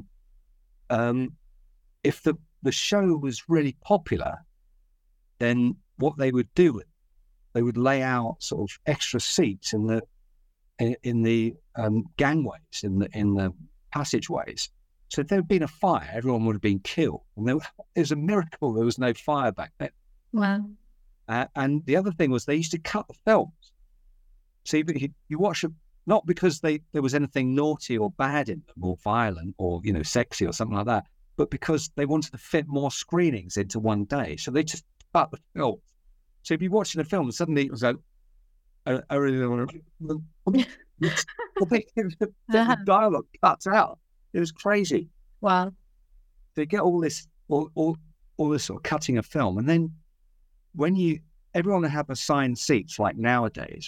S6: Um, if the the show was really popular, then what they would do, they would lay out sort of extra seats in the in, in the um, gangways, in the in the passageways. So if there had been a fire, everyone would have been killed. And there, it was a miracle there was no fire back then.
S5: Wow.
S6: Uh, and the other thing was they used to cut the films. So you, you watch them, not because they there was anything naughty or bad in them or violent or, you know, sexy or something like that, but because they wanted to fit more screenings into one day. So they just cut the film. So if you're watching a film, suddenly it was like, I, I really want to... the dialogue cuts out. It was crazy.
S5: Wow.
S6: They get all this, all, all, all this sort of cutting of film. And then when you, everyone would have assigned seats like nowadays.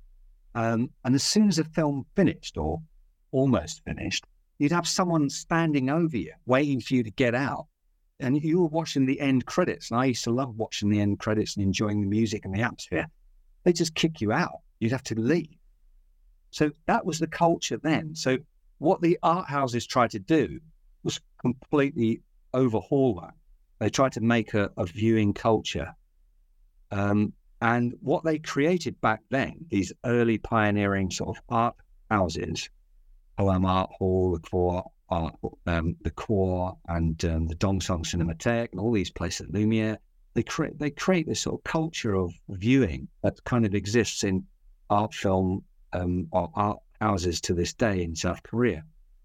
S6: Um, and as soon as the film finished or almost finished, you'd have someone standing over you, waiting for you to get out. And you were watching the end credits. And I used to love watching the end credits and enjoying the music and the atmosphere. They just kick you out. You'd have to leave. So that was the culture then. So what the art houses tried to do was completely overhaul that. They tried to make a, a viewing culture. Um, and what they created back then, these early pioneering sort of art houses, O M Art Hall, the Core Art, um, the Core, and um, the Dongsong Cinematheque, and all these places, Lumiere, they create they create this sort of culture of viewing that kind of exists in art film um, or art houses to this day in South Korea.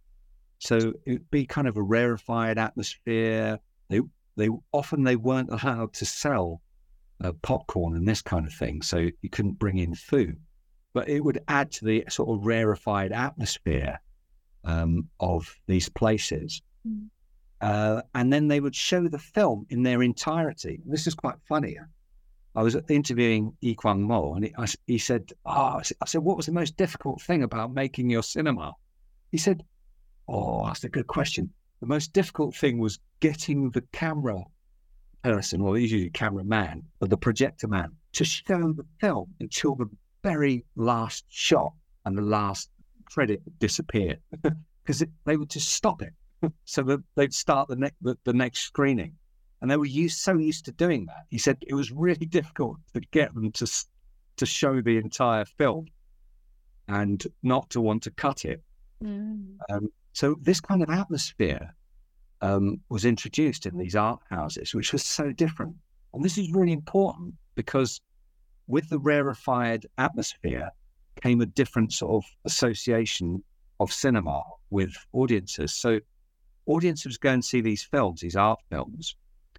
S6: So it'd be kind of a rarefied atmosphere. They they often they weren't allowed to sell uh, popcorn and this kind of thing, so you couldn't bring in food. But it would add to the sort of rarefied atmosphere um, of these places. Mm. Uh, and then they would show the film in their entirety. This is quite funny. I was interviewing Lee Kwang-mo, and he, I, he said, oh, I said, what was the most difficult thing about making your cinema? He said, oh, that's a good question. The most difficult thing was getting the camera person, well, usually cameraman, but the projector man, to show the film until the very last shot and the last credit disappeared, because they would just stop it. So that they'd start the, ne- the, the next screening. And they were used, so used to doing that. He said it was really difficult to get them to to show the entire film and not to want to cut it. Mm. Um, so this kind of atmosphere um, was introduced in these art houses, which was so different. And this is really important because with the rarefied atmosphere came a different sort of association of cinema with audiences. So audiences go and see these films, these art films,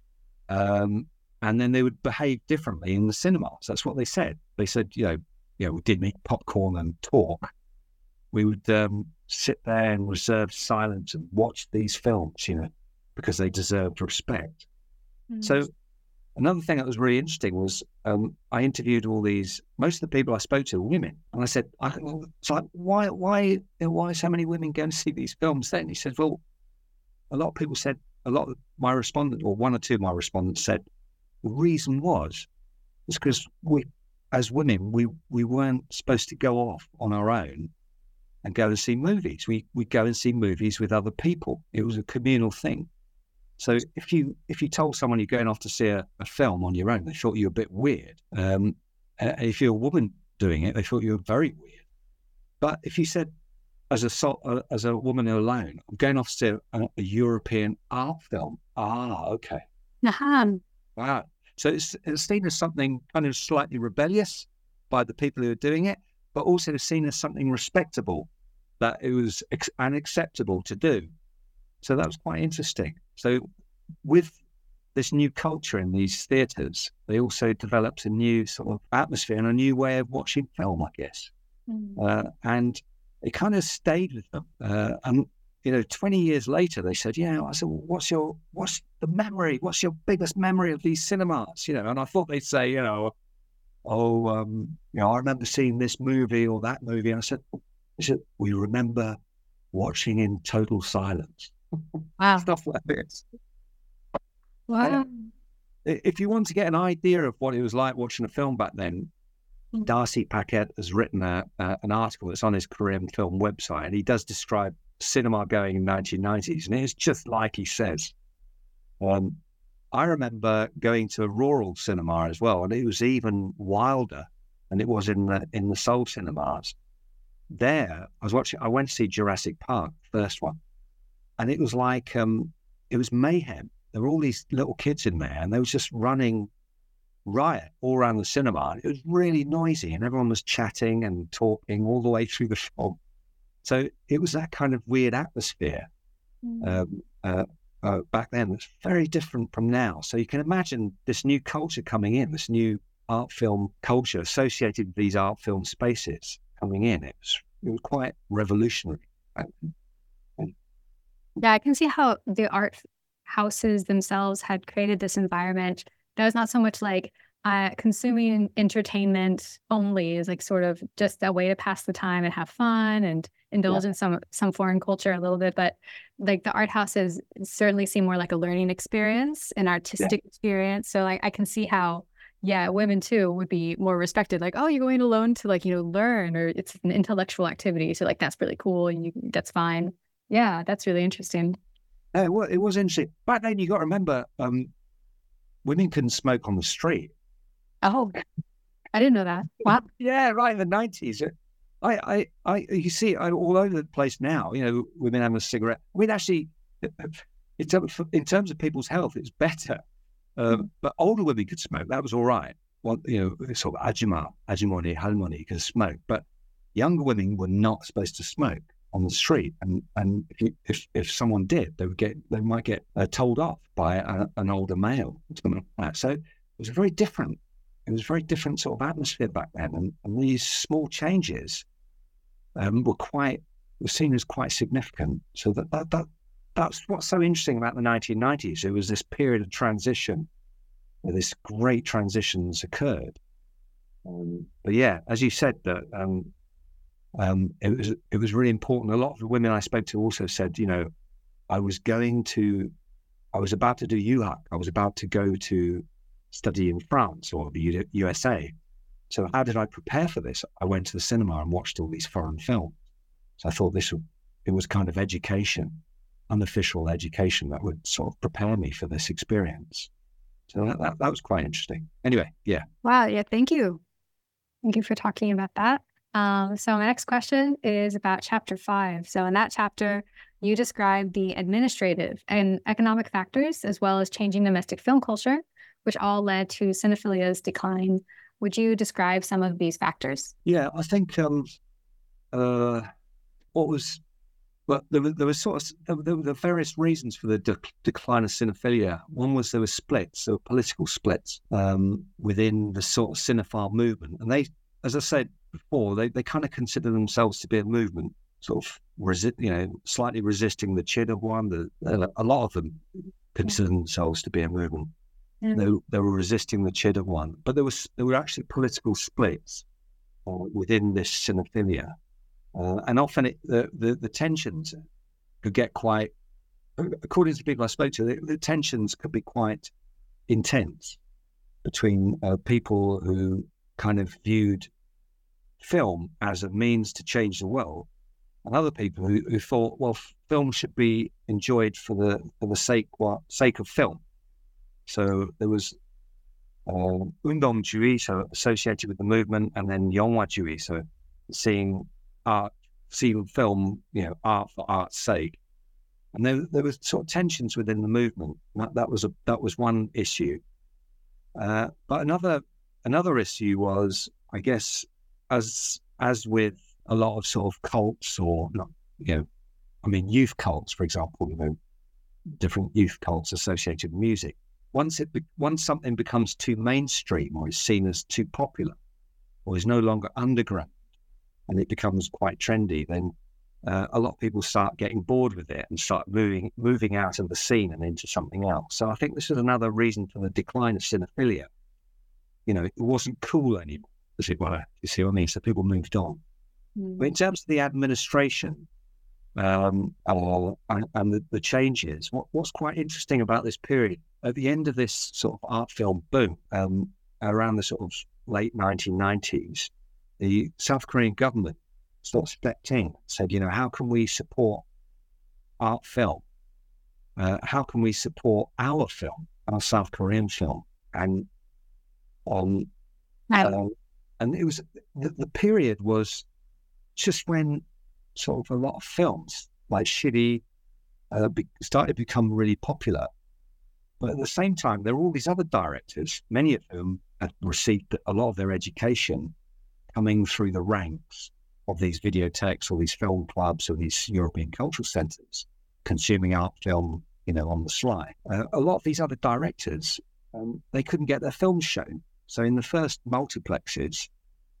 S6: um, and then they would behave differently in the cinemas. That's what they said. They said, you know, you know, we didn't eat popcorn and talk. We would um, sit there and reserve silence and watch these films, you know, because they deserved respect. Mm. So another thing that was really interesting was um, I interviewed all these, most of the people I spoke to were women. And I said, I, it's like, why, why, why so many women go and see these films then? He said, well, a lot of people said, a lot of my respondents, or one or two of my respondents said, the reason was, was because we, as women, we, we weren't supposed to go off on our own and go and see movies. We we go and see movies with other people. It was a communal thing. So if you if you told someone you're going off to see a, a film on your own, they thought you were a bit weird. Um, if you're a woman doing it, they thought you were very weird. But if you said, as a uh, as a woman alone, I'm going off to see a, a European art film. Ah, okay.
S5: Uh-huh.
S6: Wow. So it's, it's seen as something kind of slightly rebellious by the people who are doing it, but also seen as something respectable, that it was ex- unacceptable to do. So that was quite interesting. So with this new culture in these theatres, they also developed a new sort of atmosphere and a new way of watching film, I guess. Mm. Uh, and it kind of stayed with them. Uh, and, you know, twenty years later, they said, yeah, I said, well, what's your, what's the memory? What's your biggest memory of these cinemas? You know, and I thought they'd say, you know, oh, um, you know, I remember seeing this movie or that movie. And I said, I said, we remember watching in total silence.
S5: Wow.
S6: Stuff like this.
S5: Wow.
S6: And if you want to get an idea of what it was like watching a film back then, mm-hmm. Darcy Paquette has written a, uh, an article that's on his Korean film website, and he does describe cinema going in the nineteen nineties, and it's just like he says. Um, I remember going to a rural cinema as well, and it was even wilder than it was in the in the Seoul cinemas. There, I was watching. I went to see Jurassic Park, the first one, and it was like um, it was mayhem. There were all these little kids in there, and they were just running riot all around the cinema. It was really noisy, and everyone was chatting and talking all the way through the film. So it was that kind of weird atmosphere mm. um, uh, uh, back then. It's very different from now. So you can imagine this new culture coming in, this new art film culture associated with these art film spaces coming in. It was, it was quite revolutionary.
S5: Yeah, I can see how the art houses themselves had created this environment that was not so much like uh, consuming entertainment only, is like sort of just a way to pass the time and have fun and indulge yeah. in some some foreign culture a little bit. But like the art houses certainly seem more like a learning experience, an artistic yeah. experience. So like I can see how, yeah, women too would be more respected. Like, oh, you're going alone to like, you know, learn, or it's an intellectual activity. So like, that's really cool. And you, that's fine. Yeah, that's really interesting.
S6: Uh, well, it was interesting. Back then, you got to remember, um, women couldn't smoke on the street.
S5: Oh, I didn't know that. Wow.
S6: Yeah, right in the nineties. I, I, I, you see it all over the place now. You know, women having a cigarette. I mean, actually, in terms, in terms of people's health, it's better. Um, mm. But older women could smoke. That was all right. Well, you know, sort of ajima, ajimoni, halmoni could smoke. But younger women were not supposed to smoke on the street, and and if you, if, if someone did, they would get they might get uh, told off by a, an older male, something like that. So it was very different. It was a very different sort of atmosphere back then, and, and these small changes um, were quite were seen as quite significant. So that, that that that's what's so interesting about the nineteen nineties. It was this period of transition, where this great transitions occurred. Um, but yeah, as you said, that. Um, Um, it was it was really important. A lot of the women I spoke to also said, you know, I was going to, I was about to do U H A C. I was about to go to study in France or the U S A. So how did I prepare for this? I went to the cinema and watched all these foreign films. So I thought this would, it was kind of education, unofficial education that would sort of prepare me for this experience. So that, that, that was quite interesting. Anyway, yeah.
S5: Wow. Yeah. Thank you. Thank you for talking about that. Um, so my next question is about chapter five. So in that chapter, you describe the administrative and economic factors, as well as changing domestic film culture, which all led to cinephilia's decline. Would you describe some of these factors?
S6: Yeah, I think um, uh, what was, well, there was, there was sort of, there were various reasons for the de- decline of cinephilia. One was there were splits, there were political splits um, within the sort of cinephile movement. And they, as I said before, they, they kind of consider themselves to be a movement, sort of, resi- you know, slightly resisting the Chid of one. The, uh, a lot of them consider themselves to be a movement.
S5: Yeah.
S6: They, they were resisting the Tudor one, but there was there were actually political splits uh, within this cinephilia, uh, and often it, the, the the tensions could get quite, according to people I spoke to, the, the tensions could be quite intense between uh, people who kind of viewed film as a means to change the world, and other people who, who thought, well, film should be enjoyed for the for the sake what sake of film. So there was uh, Undongjuyi, so associated with the movement, and then Yonhwajuyi, so seeing art, seeing film, you know, art for art's sake. And there, there was sort of tensions within the movement. That, that was a that was one issue. Uh, but another another issue was, I guess, as as with a lot of sort of cults, or not, you know, I mean, youth cults, for example, you know, different youth cults associated with music. Once it, be, once something becomes too mainstream, or is seen as too popular, or is no longer underground, and it becomes quite trendy, then uh, a lot of people start getting bored with it and start moving moving out of the scene and into something else. So I think this is another reason for the decline of cinephilia. You know, it wasn't cool anymore, as it were. You see what I mean? So people moved on. Mm. But in terms of the administration um, uh, and, and the, the changes, what, what's quite interesting about this period, at the end of this sort of art film boom, um, around the sort of late nineteen nineties, the South Korean government sort of stepped in, said, you know, how can we support art film? Uh, how can we support our film, our South Korean film? And um, uh, and it was the, the period was just when sort of a lot of films like Shiri uh, be, started to become really popular. But at the same time, there were all these other directors, many of whom had received a lot of their education coming through the ranks of these videothèques or these film clubs or these European cultural centres, consuming art film, you know, on the sly. Uh, a lot of these other directors, um, they couldn't get their films shown. So in the first multiplexes,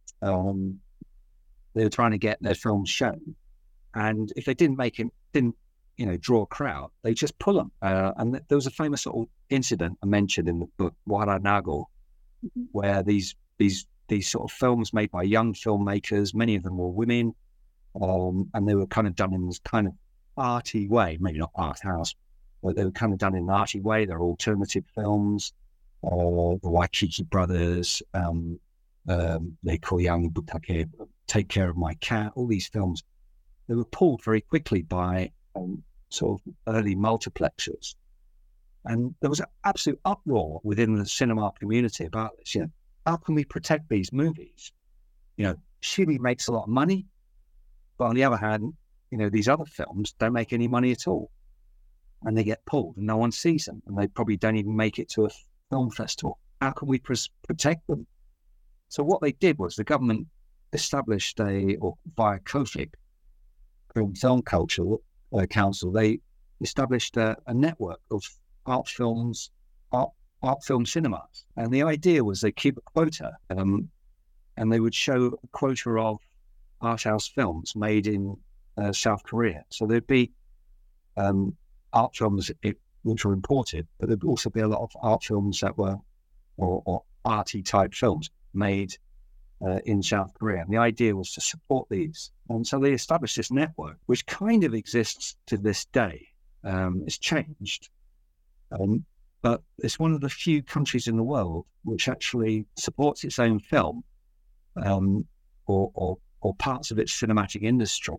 S6: um, they were trying to get their films shown. And if they didn't make it, didn't, you know, draw a crowd, they just pull them. Uh, and th- there was a famous sort of incident I mentioned in the book, Wara Nago, mm-hmm. where these these these sort of films made by young filmmakers, many of them were women, um, and they were kind of done in this kind of arty way, maybe not art house, but they were kind of done in an arty way. They're alternative films, or the Waikiki Brothers, um, um, they call Yang Butake, Take Care of My Cat, all these films. They were pulled very quickly by um, sort of early multiplexers. And there was an absolute uproar within the cinema community about this. You know, how can we protect these movies? You know, Shiri makes a lot of money, but on the other hand, you know, these other films don't make any money at all. And they get pulled and no one sees them. And they probably don't even make it to a film festival. How can we pres- protect them? So what they did was the government established a, or via KOFIC, Korean Film Culture uh, Council, they established a, a network of art films, art, art film cinemas. And the idea was they keep a quota, um, and they would show a quota of art house films made in uh, South Korea. So there'd be um, art films it, which were imported, but there'd also be a lot of art films that were, or, or arty type films made uh, in South Korea. And the idea was to support these. And so they established this network, which kind of exists to this day. Um, it's changed. Um, but it's one of the few countries in the world which actually supports its own film um, or, or, or parts of its cinematic industry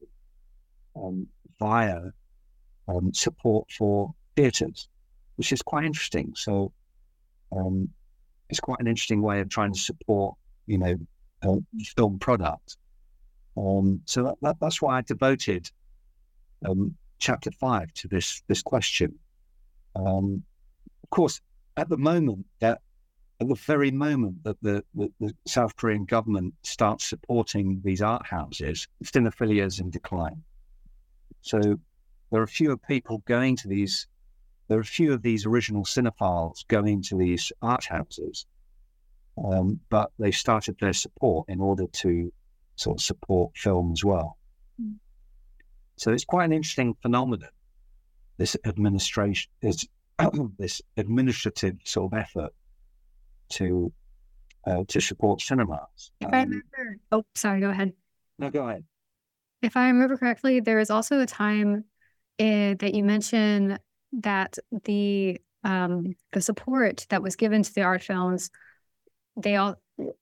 S6: um, via um, support for theatres, which is quite interesting. So um, it's quite an interesting way of trying to support, you know, uh, film product. Um, so that, that, that's why I devoted um, chapter five to this this question. Um, of course, at the moment, that at the very moment that the, the, the South Korean government starts supporting these art houses, cinephilia is in decline. So there are fewer people going to these. There are a few of these original cinephiles going to these art houses, um, but they started their support in order to sort of support film as well. Mm. So it's quite an interesting phenomenon, this administration, is this administrative sort of effort to uh, to support cinemas.
S5: If
S6: Um,
S5: I remember, oh, sorry, go ahead.
S6: no, go ahead.
S5: If I remember correctly, there was also a time uh, that you mentioned that the um, the support that was given to the art films, they all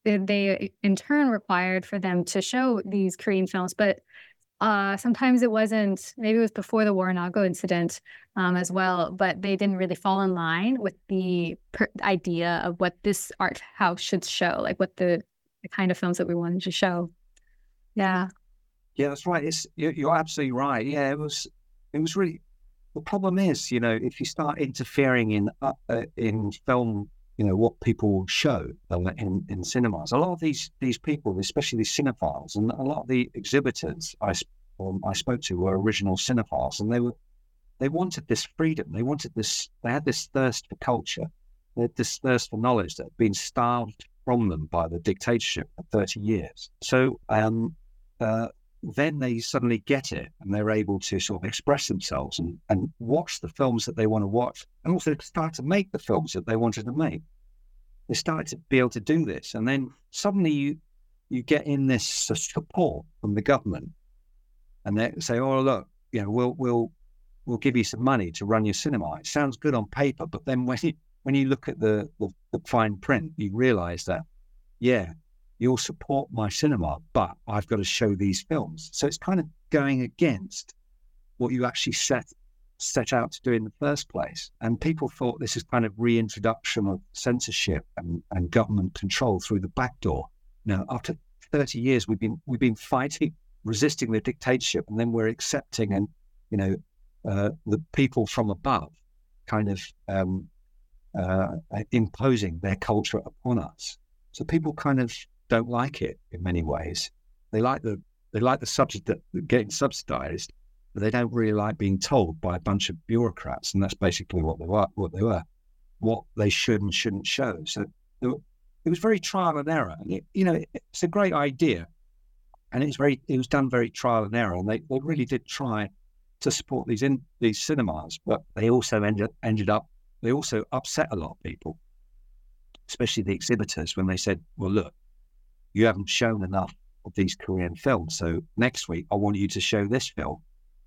S5: they in turn required for them to show these Korean films, but uh, sometimes it wasn't. Maybe it was before the Waranago incident um, as well, but they didn't really fall in line with the per- idea of what this art house should show, like what the, the kind of films that we wanted to show. Yeah.
S6: Yeah, that's right. It's you're, you're absolutely right. Yeah, it was. It was really. The problem is, you know, if you start interfering in uh, uh, in film, you know, what people show uh, in in cinemas, a lot of these these people, especially these cinephiles, and a lot of the exhibitors I sp- um, I spoke to were original cinephiles, and they were they wanted this freedom. They wanted this. They had this thirst for culture. They had this thirst for knowledge that had been starved from them by the dictatorship for thirty years. So. Um, uh, then they suddenly get it and they're able to sort of express themselves and, and watch the films that they want to watch, and also start to make the films that they wanted to make. They started to be able to do this, and then suddenly you you get in this support from the government, and they say, "Oh, look, you know, we'll we'll we'll give you some money to run your cinema." It sounds good on paper, but then when you when you look at the the, the fine print, you realise that, yeah, you'll support my cinema, but I've got to show these films. So it's kind of going against what you actually set set out to do in the first place. And people thought this is kind of reintroduction of censorship and, and government control through the back door. Now, after thirty years, we've been we've been fighting, resisting the dictatorship, and then we're accepting and, you know, uh, the people from above kind of um, uh, imposing their culture upon us. So people kind of don't like it in many ways. They like the they like the subject that getting subsidized, but they don't really like being told by a bunch of bureaucrats, and that's basically what they were. What they were, what they should and shouldn't show. So it, it was very trial and error. And it, you know, it, it's a great idea, and it's very it was done very trial and error. And they, they really did try to support these in these cinemas, but they also ended ended up they also upset a lot of people, especially the exhibitors, when they said, "Well, look, you haven't shown enough of these Korean films, so next week I want you to show this film."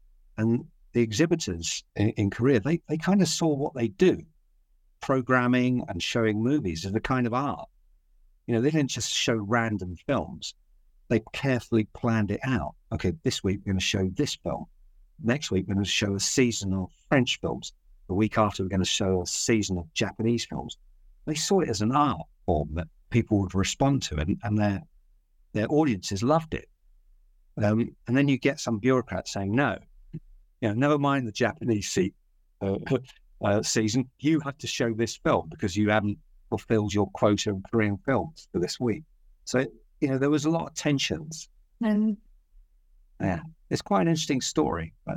S6: And the exhibitors in, in Korea, they, they kind of saw what they do, programming and showing movies, as a kind of art. You know, they didn't just show random films. They carefully planned it out. Okay, this week we're going to show this film. Next week we're going to show a season of French films. The week after we're going to show a season of Japanese films. They saw it as an art form that people would respond to, and, and their their audiences loved it. Um, and then you get some bureaucrats saying, "No, you know, never mind the Japanese se- uh, uh, season. You have to show this film because you haven't fulfilled your quota of Korean films for this week." So, you know, there was a lot of tensions.
S5: And
S6: yeah, it's quite an interesting story. But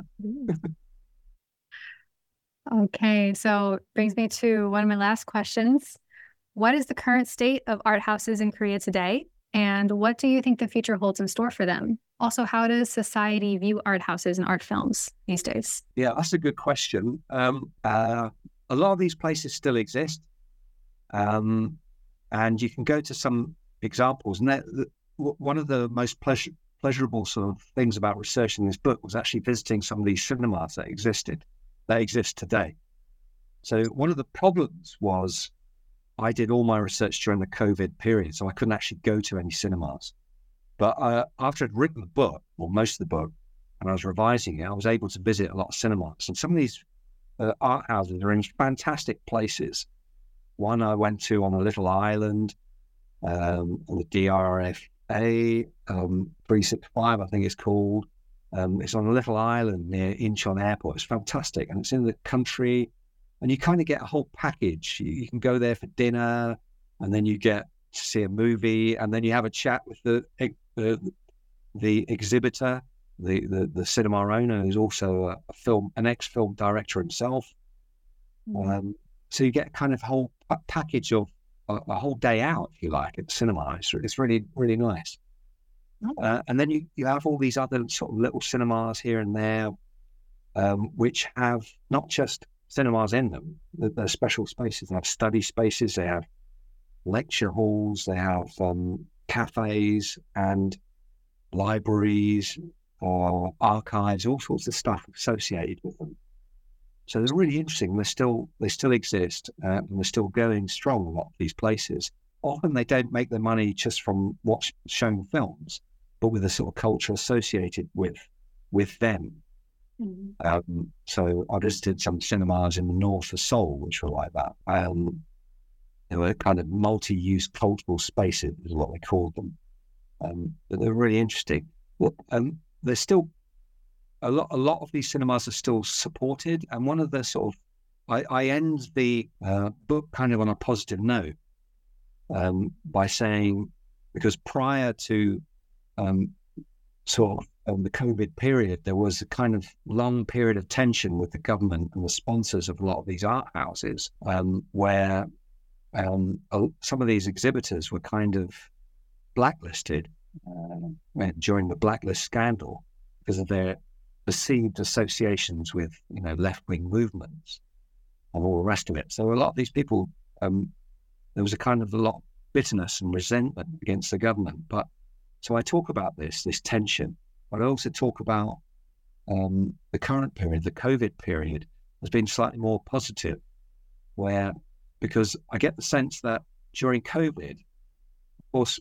S5: okay, so brings me to one of my last questions. What is the current state of art houses in Korea today? And what do you think the future holds in store for them? Also, how does society view art houses and art films these days?
S6: Yeah, that's a good question. Um, uh, a lot of these places still exist. Um, and you can go to some examples. And that, the, one of the most pleasure, pleasurable sort of things about researching this book was actually visiting some of these cinemas that existed, that exist today. So one of the problems was I did all my research during the COVID period, so I couldn't actually go to any cinemas. But uh, after I'd written the book, or most of the book, and I was revising it, I was able to visit a lot of cinemas. And some of these uh, art houses are in fantastic places. One I went to on a little island, um, on the D R F A, um, three sixty-five, I think it's called. Um, it's on a little island near Incheon Airport. It's fantastic, and it's in the country. And you kind of get a whole package. You, you can go there for dinner, and then you get to see a movie, and then you have a chat with the the, the exhibitor, the, the the cinema owner, who's also a, a film, an ex-film director himself. Mm-hmm. Um, so you get kind of a whole a package of a, a whole day out, if you like, at the cinema. It's, it's really, really nice. Mm-hmm. Uh, and then you, you have all these other sort of little cinemas here and there, um, which have not just cinemas in them. They're, they're special spaces. They have study spaces, they have lecture halls, they have um, cafes and libraries or archives, all sorts of stuff associated with them. So they're really interesting. They're still, they still exist, uh, and they're still going strong, a lot of these places. Often they don't make their money just from watch, showing films, but with a sort of culture associated with with them. Mm-hmm. Um, so I visited some cinemas in the north of Seoul, which were like that. Um, they were kind of multi-use cultural spaces, is what they called them. Um, but they're really interesting. Well, um, there's still a lot. A lot of these cinemas are still supported, and one of the sort of I, I end the uh, book kind of on a positive note um, by saying, because prior to um, sort of um, the COVID period, there was a kind of long period of tension with the government and the sponsors of a lot of these art houses, um, where um, some of these exhibitors were kind of blacklisted uh, during the blacklist scandal because of their perceived associations with, you know, left-wing movements and all the rest of it. So a lot of these people, um, there was a kind of a lot of bitterness and resentment against the government. But so I talk about this, this tension, but I also talk about um, the current period, the COVID period, has been slightly more positive, where, because I get the sense that during COVID, of course,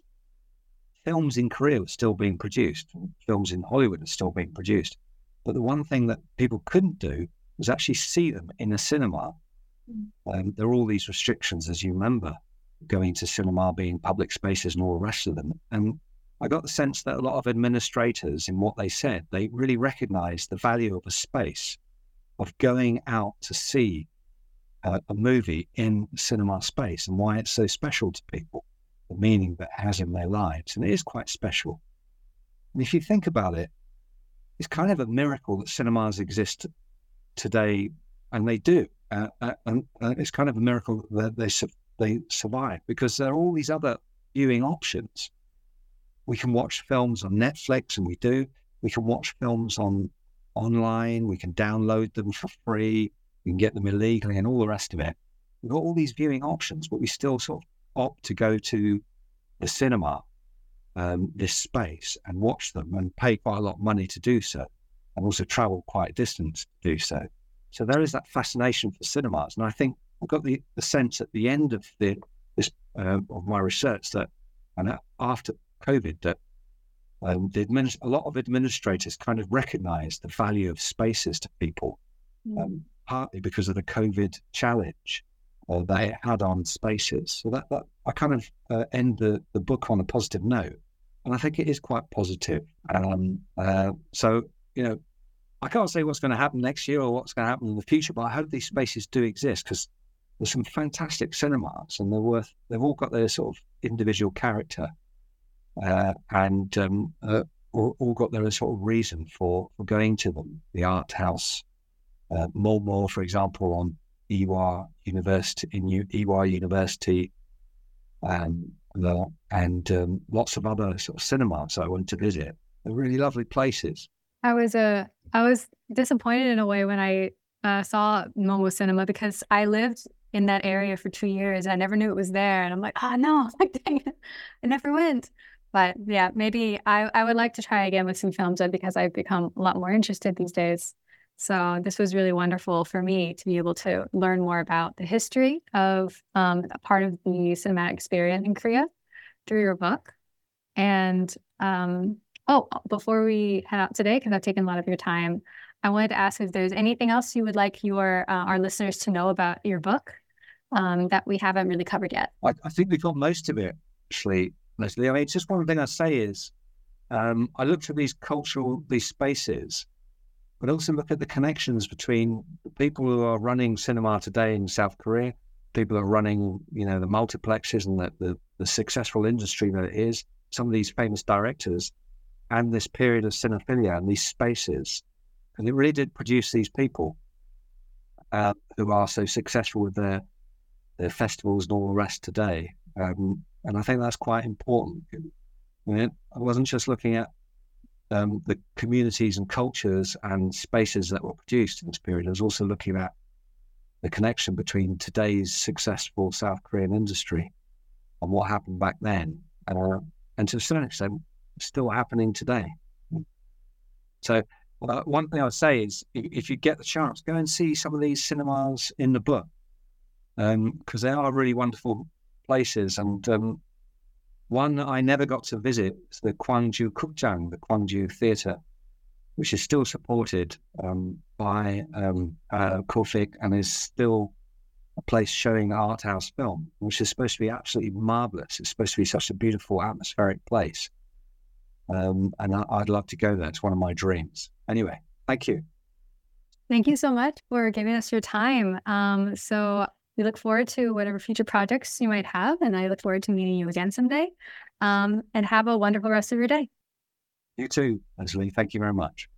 S6: films in Korea were still being produced, films in Hollywood are still being produced. But the one thing that people couldn't do was actually see them in a cinema. Um, there are all these restrictions, as you remember, going to cinema, being public spaces and all the rest of them. And I got the sense that a lot of administrators, in what they said, they really recognized the value of a space, of going out to see uh, a movie in a cinema space, and why it's so special to people, the meaning that it has in their lives. And it is quite special. And if you think about it, it's kind of a miracle that cinemas exist today, and they do. Uh, uh, and uh, it's kind of a miracle that they su- they survive, because there are all these other viewing options. We can watch films on Netflix, and we do. We can watch films on online. We can download them for free. We can get them illegally, and all the rest of it. We've got all these viewing options, but we still sort of opt to go to the cinema, um, this space, and watch them, and pay quite a lot of money to do so, and also travel quite a distance to do so. So there is that fascination for cinemas, and I think I got the, the sense at the end of the this uh, of my research that, and after COVID, that um, the administ- a lot of administrators kind of recognised the value of spaces to people, mm. um, partly because of the COVID challenge uh, they had on spaces. So that, that I kind of uh, end the, the book on a positive note, and I think it is quite positive. Um, uh, so you know, I can't say what's going to happen next year or what's going to happen in the future, but I hope these spaces do exist, because there's some fantastic cinemas, and they're worth. They've all got their sort of individual character, uh, and um, uh, all, all got their sort of reason for, for going to them. The art house, uh, Mulmore, for example, on Ewha University in U- Ewha University, um, uh, and um, lots of other sort of cinemas I went to visit. They're really lovely places.
S5: I was uh, I was disappointed in a way when I uh, saw Momo Cinema, because I lived in that area for two years. I never knew it was there, and I'm like, oh no, like dang it, I never went. But yeah, maybe I, I would like to try again with some films, because I've become a lot more interested these days. So this was really wonderful for me to be able to learn more about the history of um, a part of the cinematic experience in Korea through your book. And um, oh, before we head out today, because I've taken a lot of your time, I wanted to ask if there's anything else you would like your uh, our listeners to know about your book um, that we haven't really covered yet.
S6: I, I think we've got most of it, actually, Leslie. I mean, it's just one thing I say is um, I looked at these cultural, these spaces, but also look at the connections between the people who are running cinema today in South Korea, people who are running, you know, the multiplexes and the, the, the successful industry that it is, some of these famous directors, and this period of cinephilia and these spaces. And it really did produce these people uh, who are so successful with their their festivals and all the rest today. Um, and I think that's quite important. I mean, I wasn't just looking at um, the communities and cultures and spaces that were produced in this period. I was also looking at the connection between today's successful South Korean industry and what happened back then, uh, and to a certain extent, still happening today. So uh, one thing I would say is, if you get the chance, go and see some of these cinemas in the book, because um, they are really wonderful places. And um, one that I never got to visit is the Gwangju Gukjang, the Gwangju Theatre, which is still supported um, by um, uh, KOFIC and is still a place showing art house film, which is supposed to be absolutely marvelous. It's supposed to be such a beautiful atmospheric place. Um, and I, I'd love to go there. It's one of my dreams. Anyway, thank you.
S5: Thank you so much for giving us your time. Um, so we look forward to whatever future projects you might have, and I look forward to meeting you again someday. Um, and have a wonderful rest of your day.
S6: You too, Leslie. Thank you very much.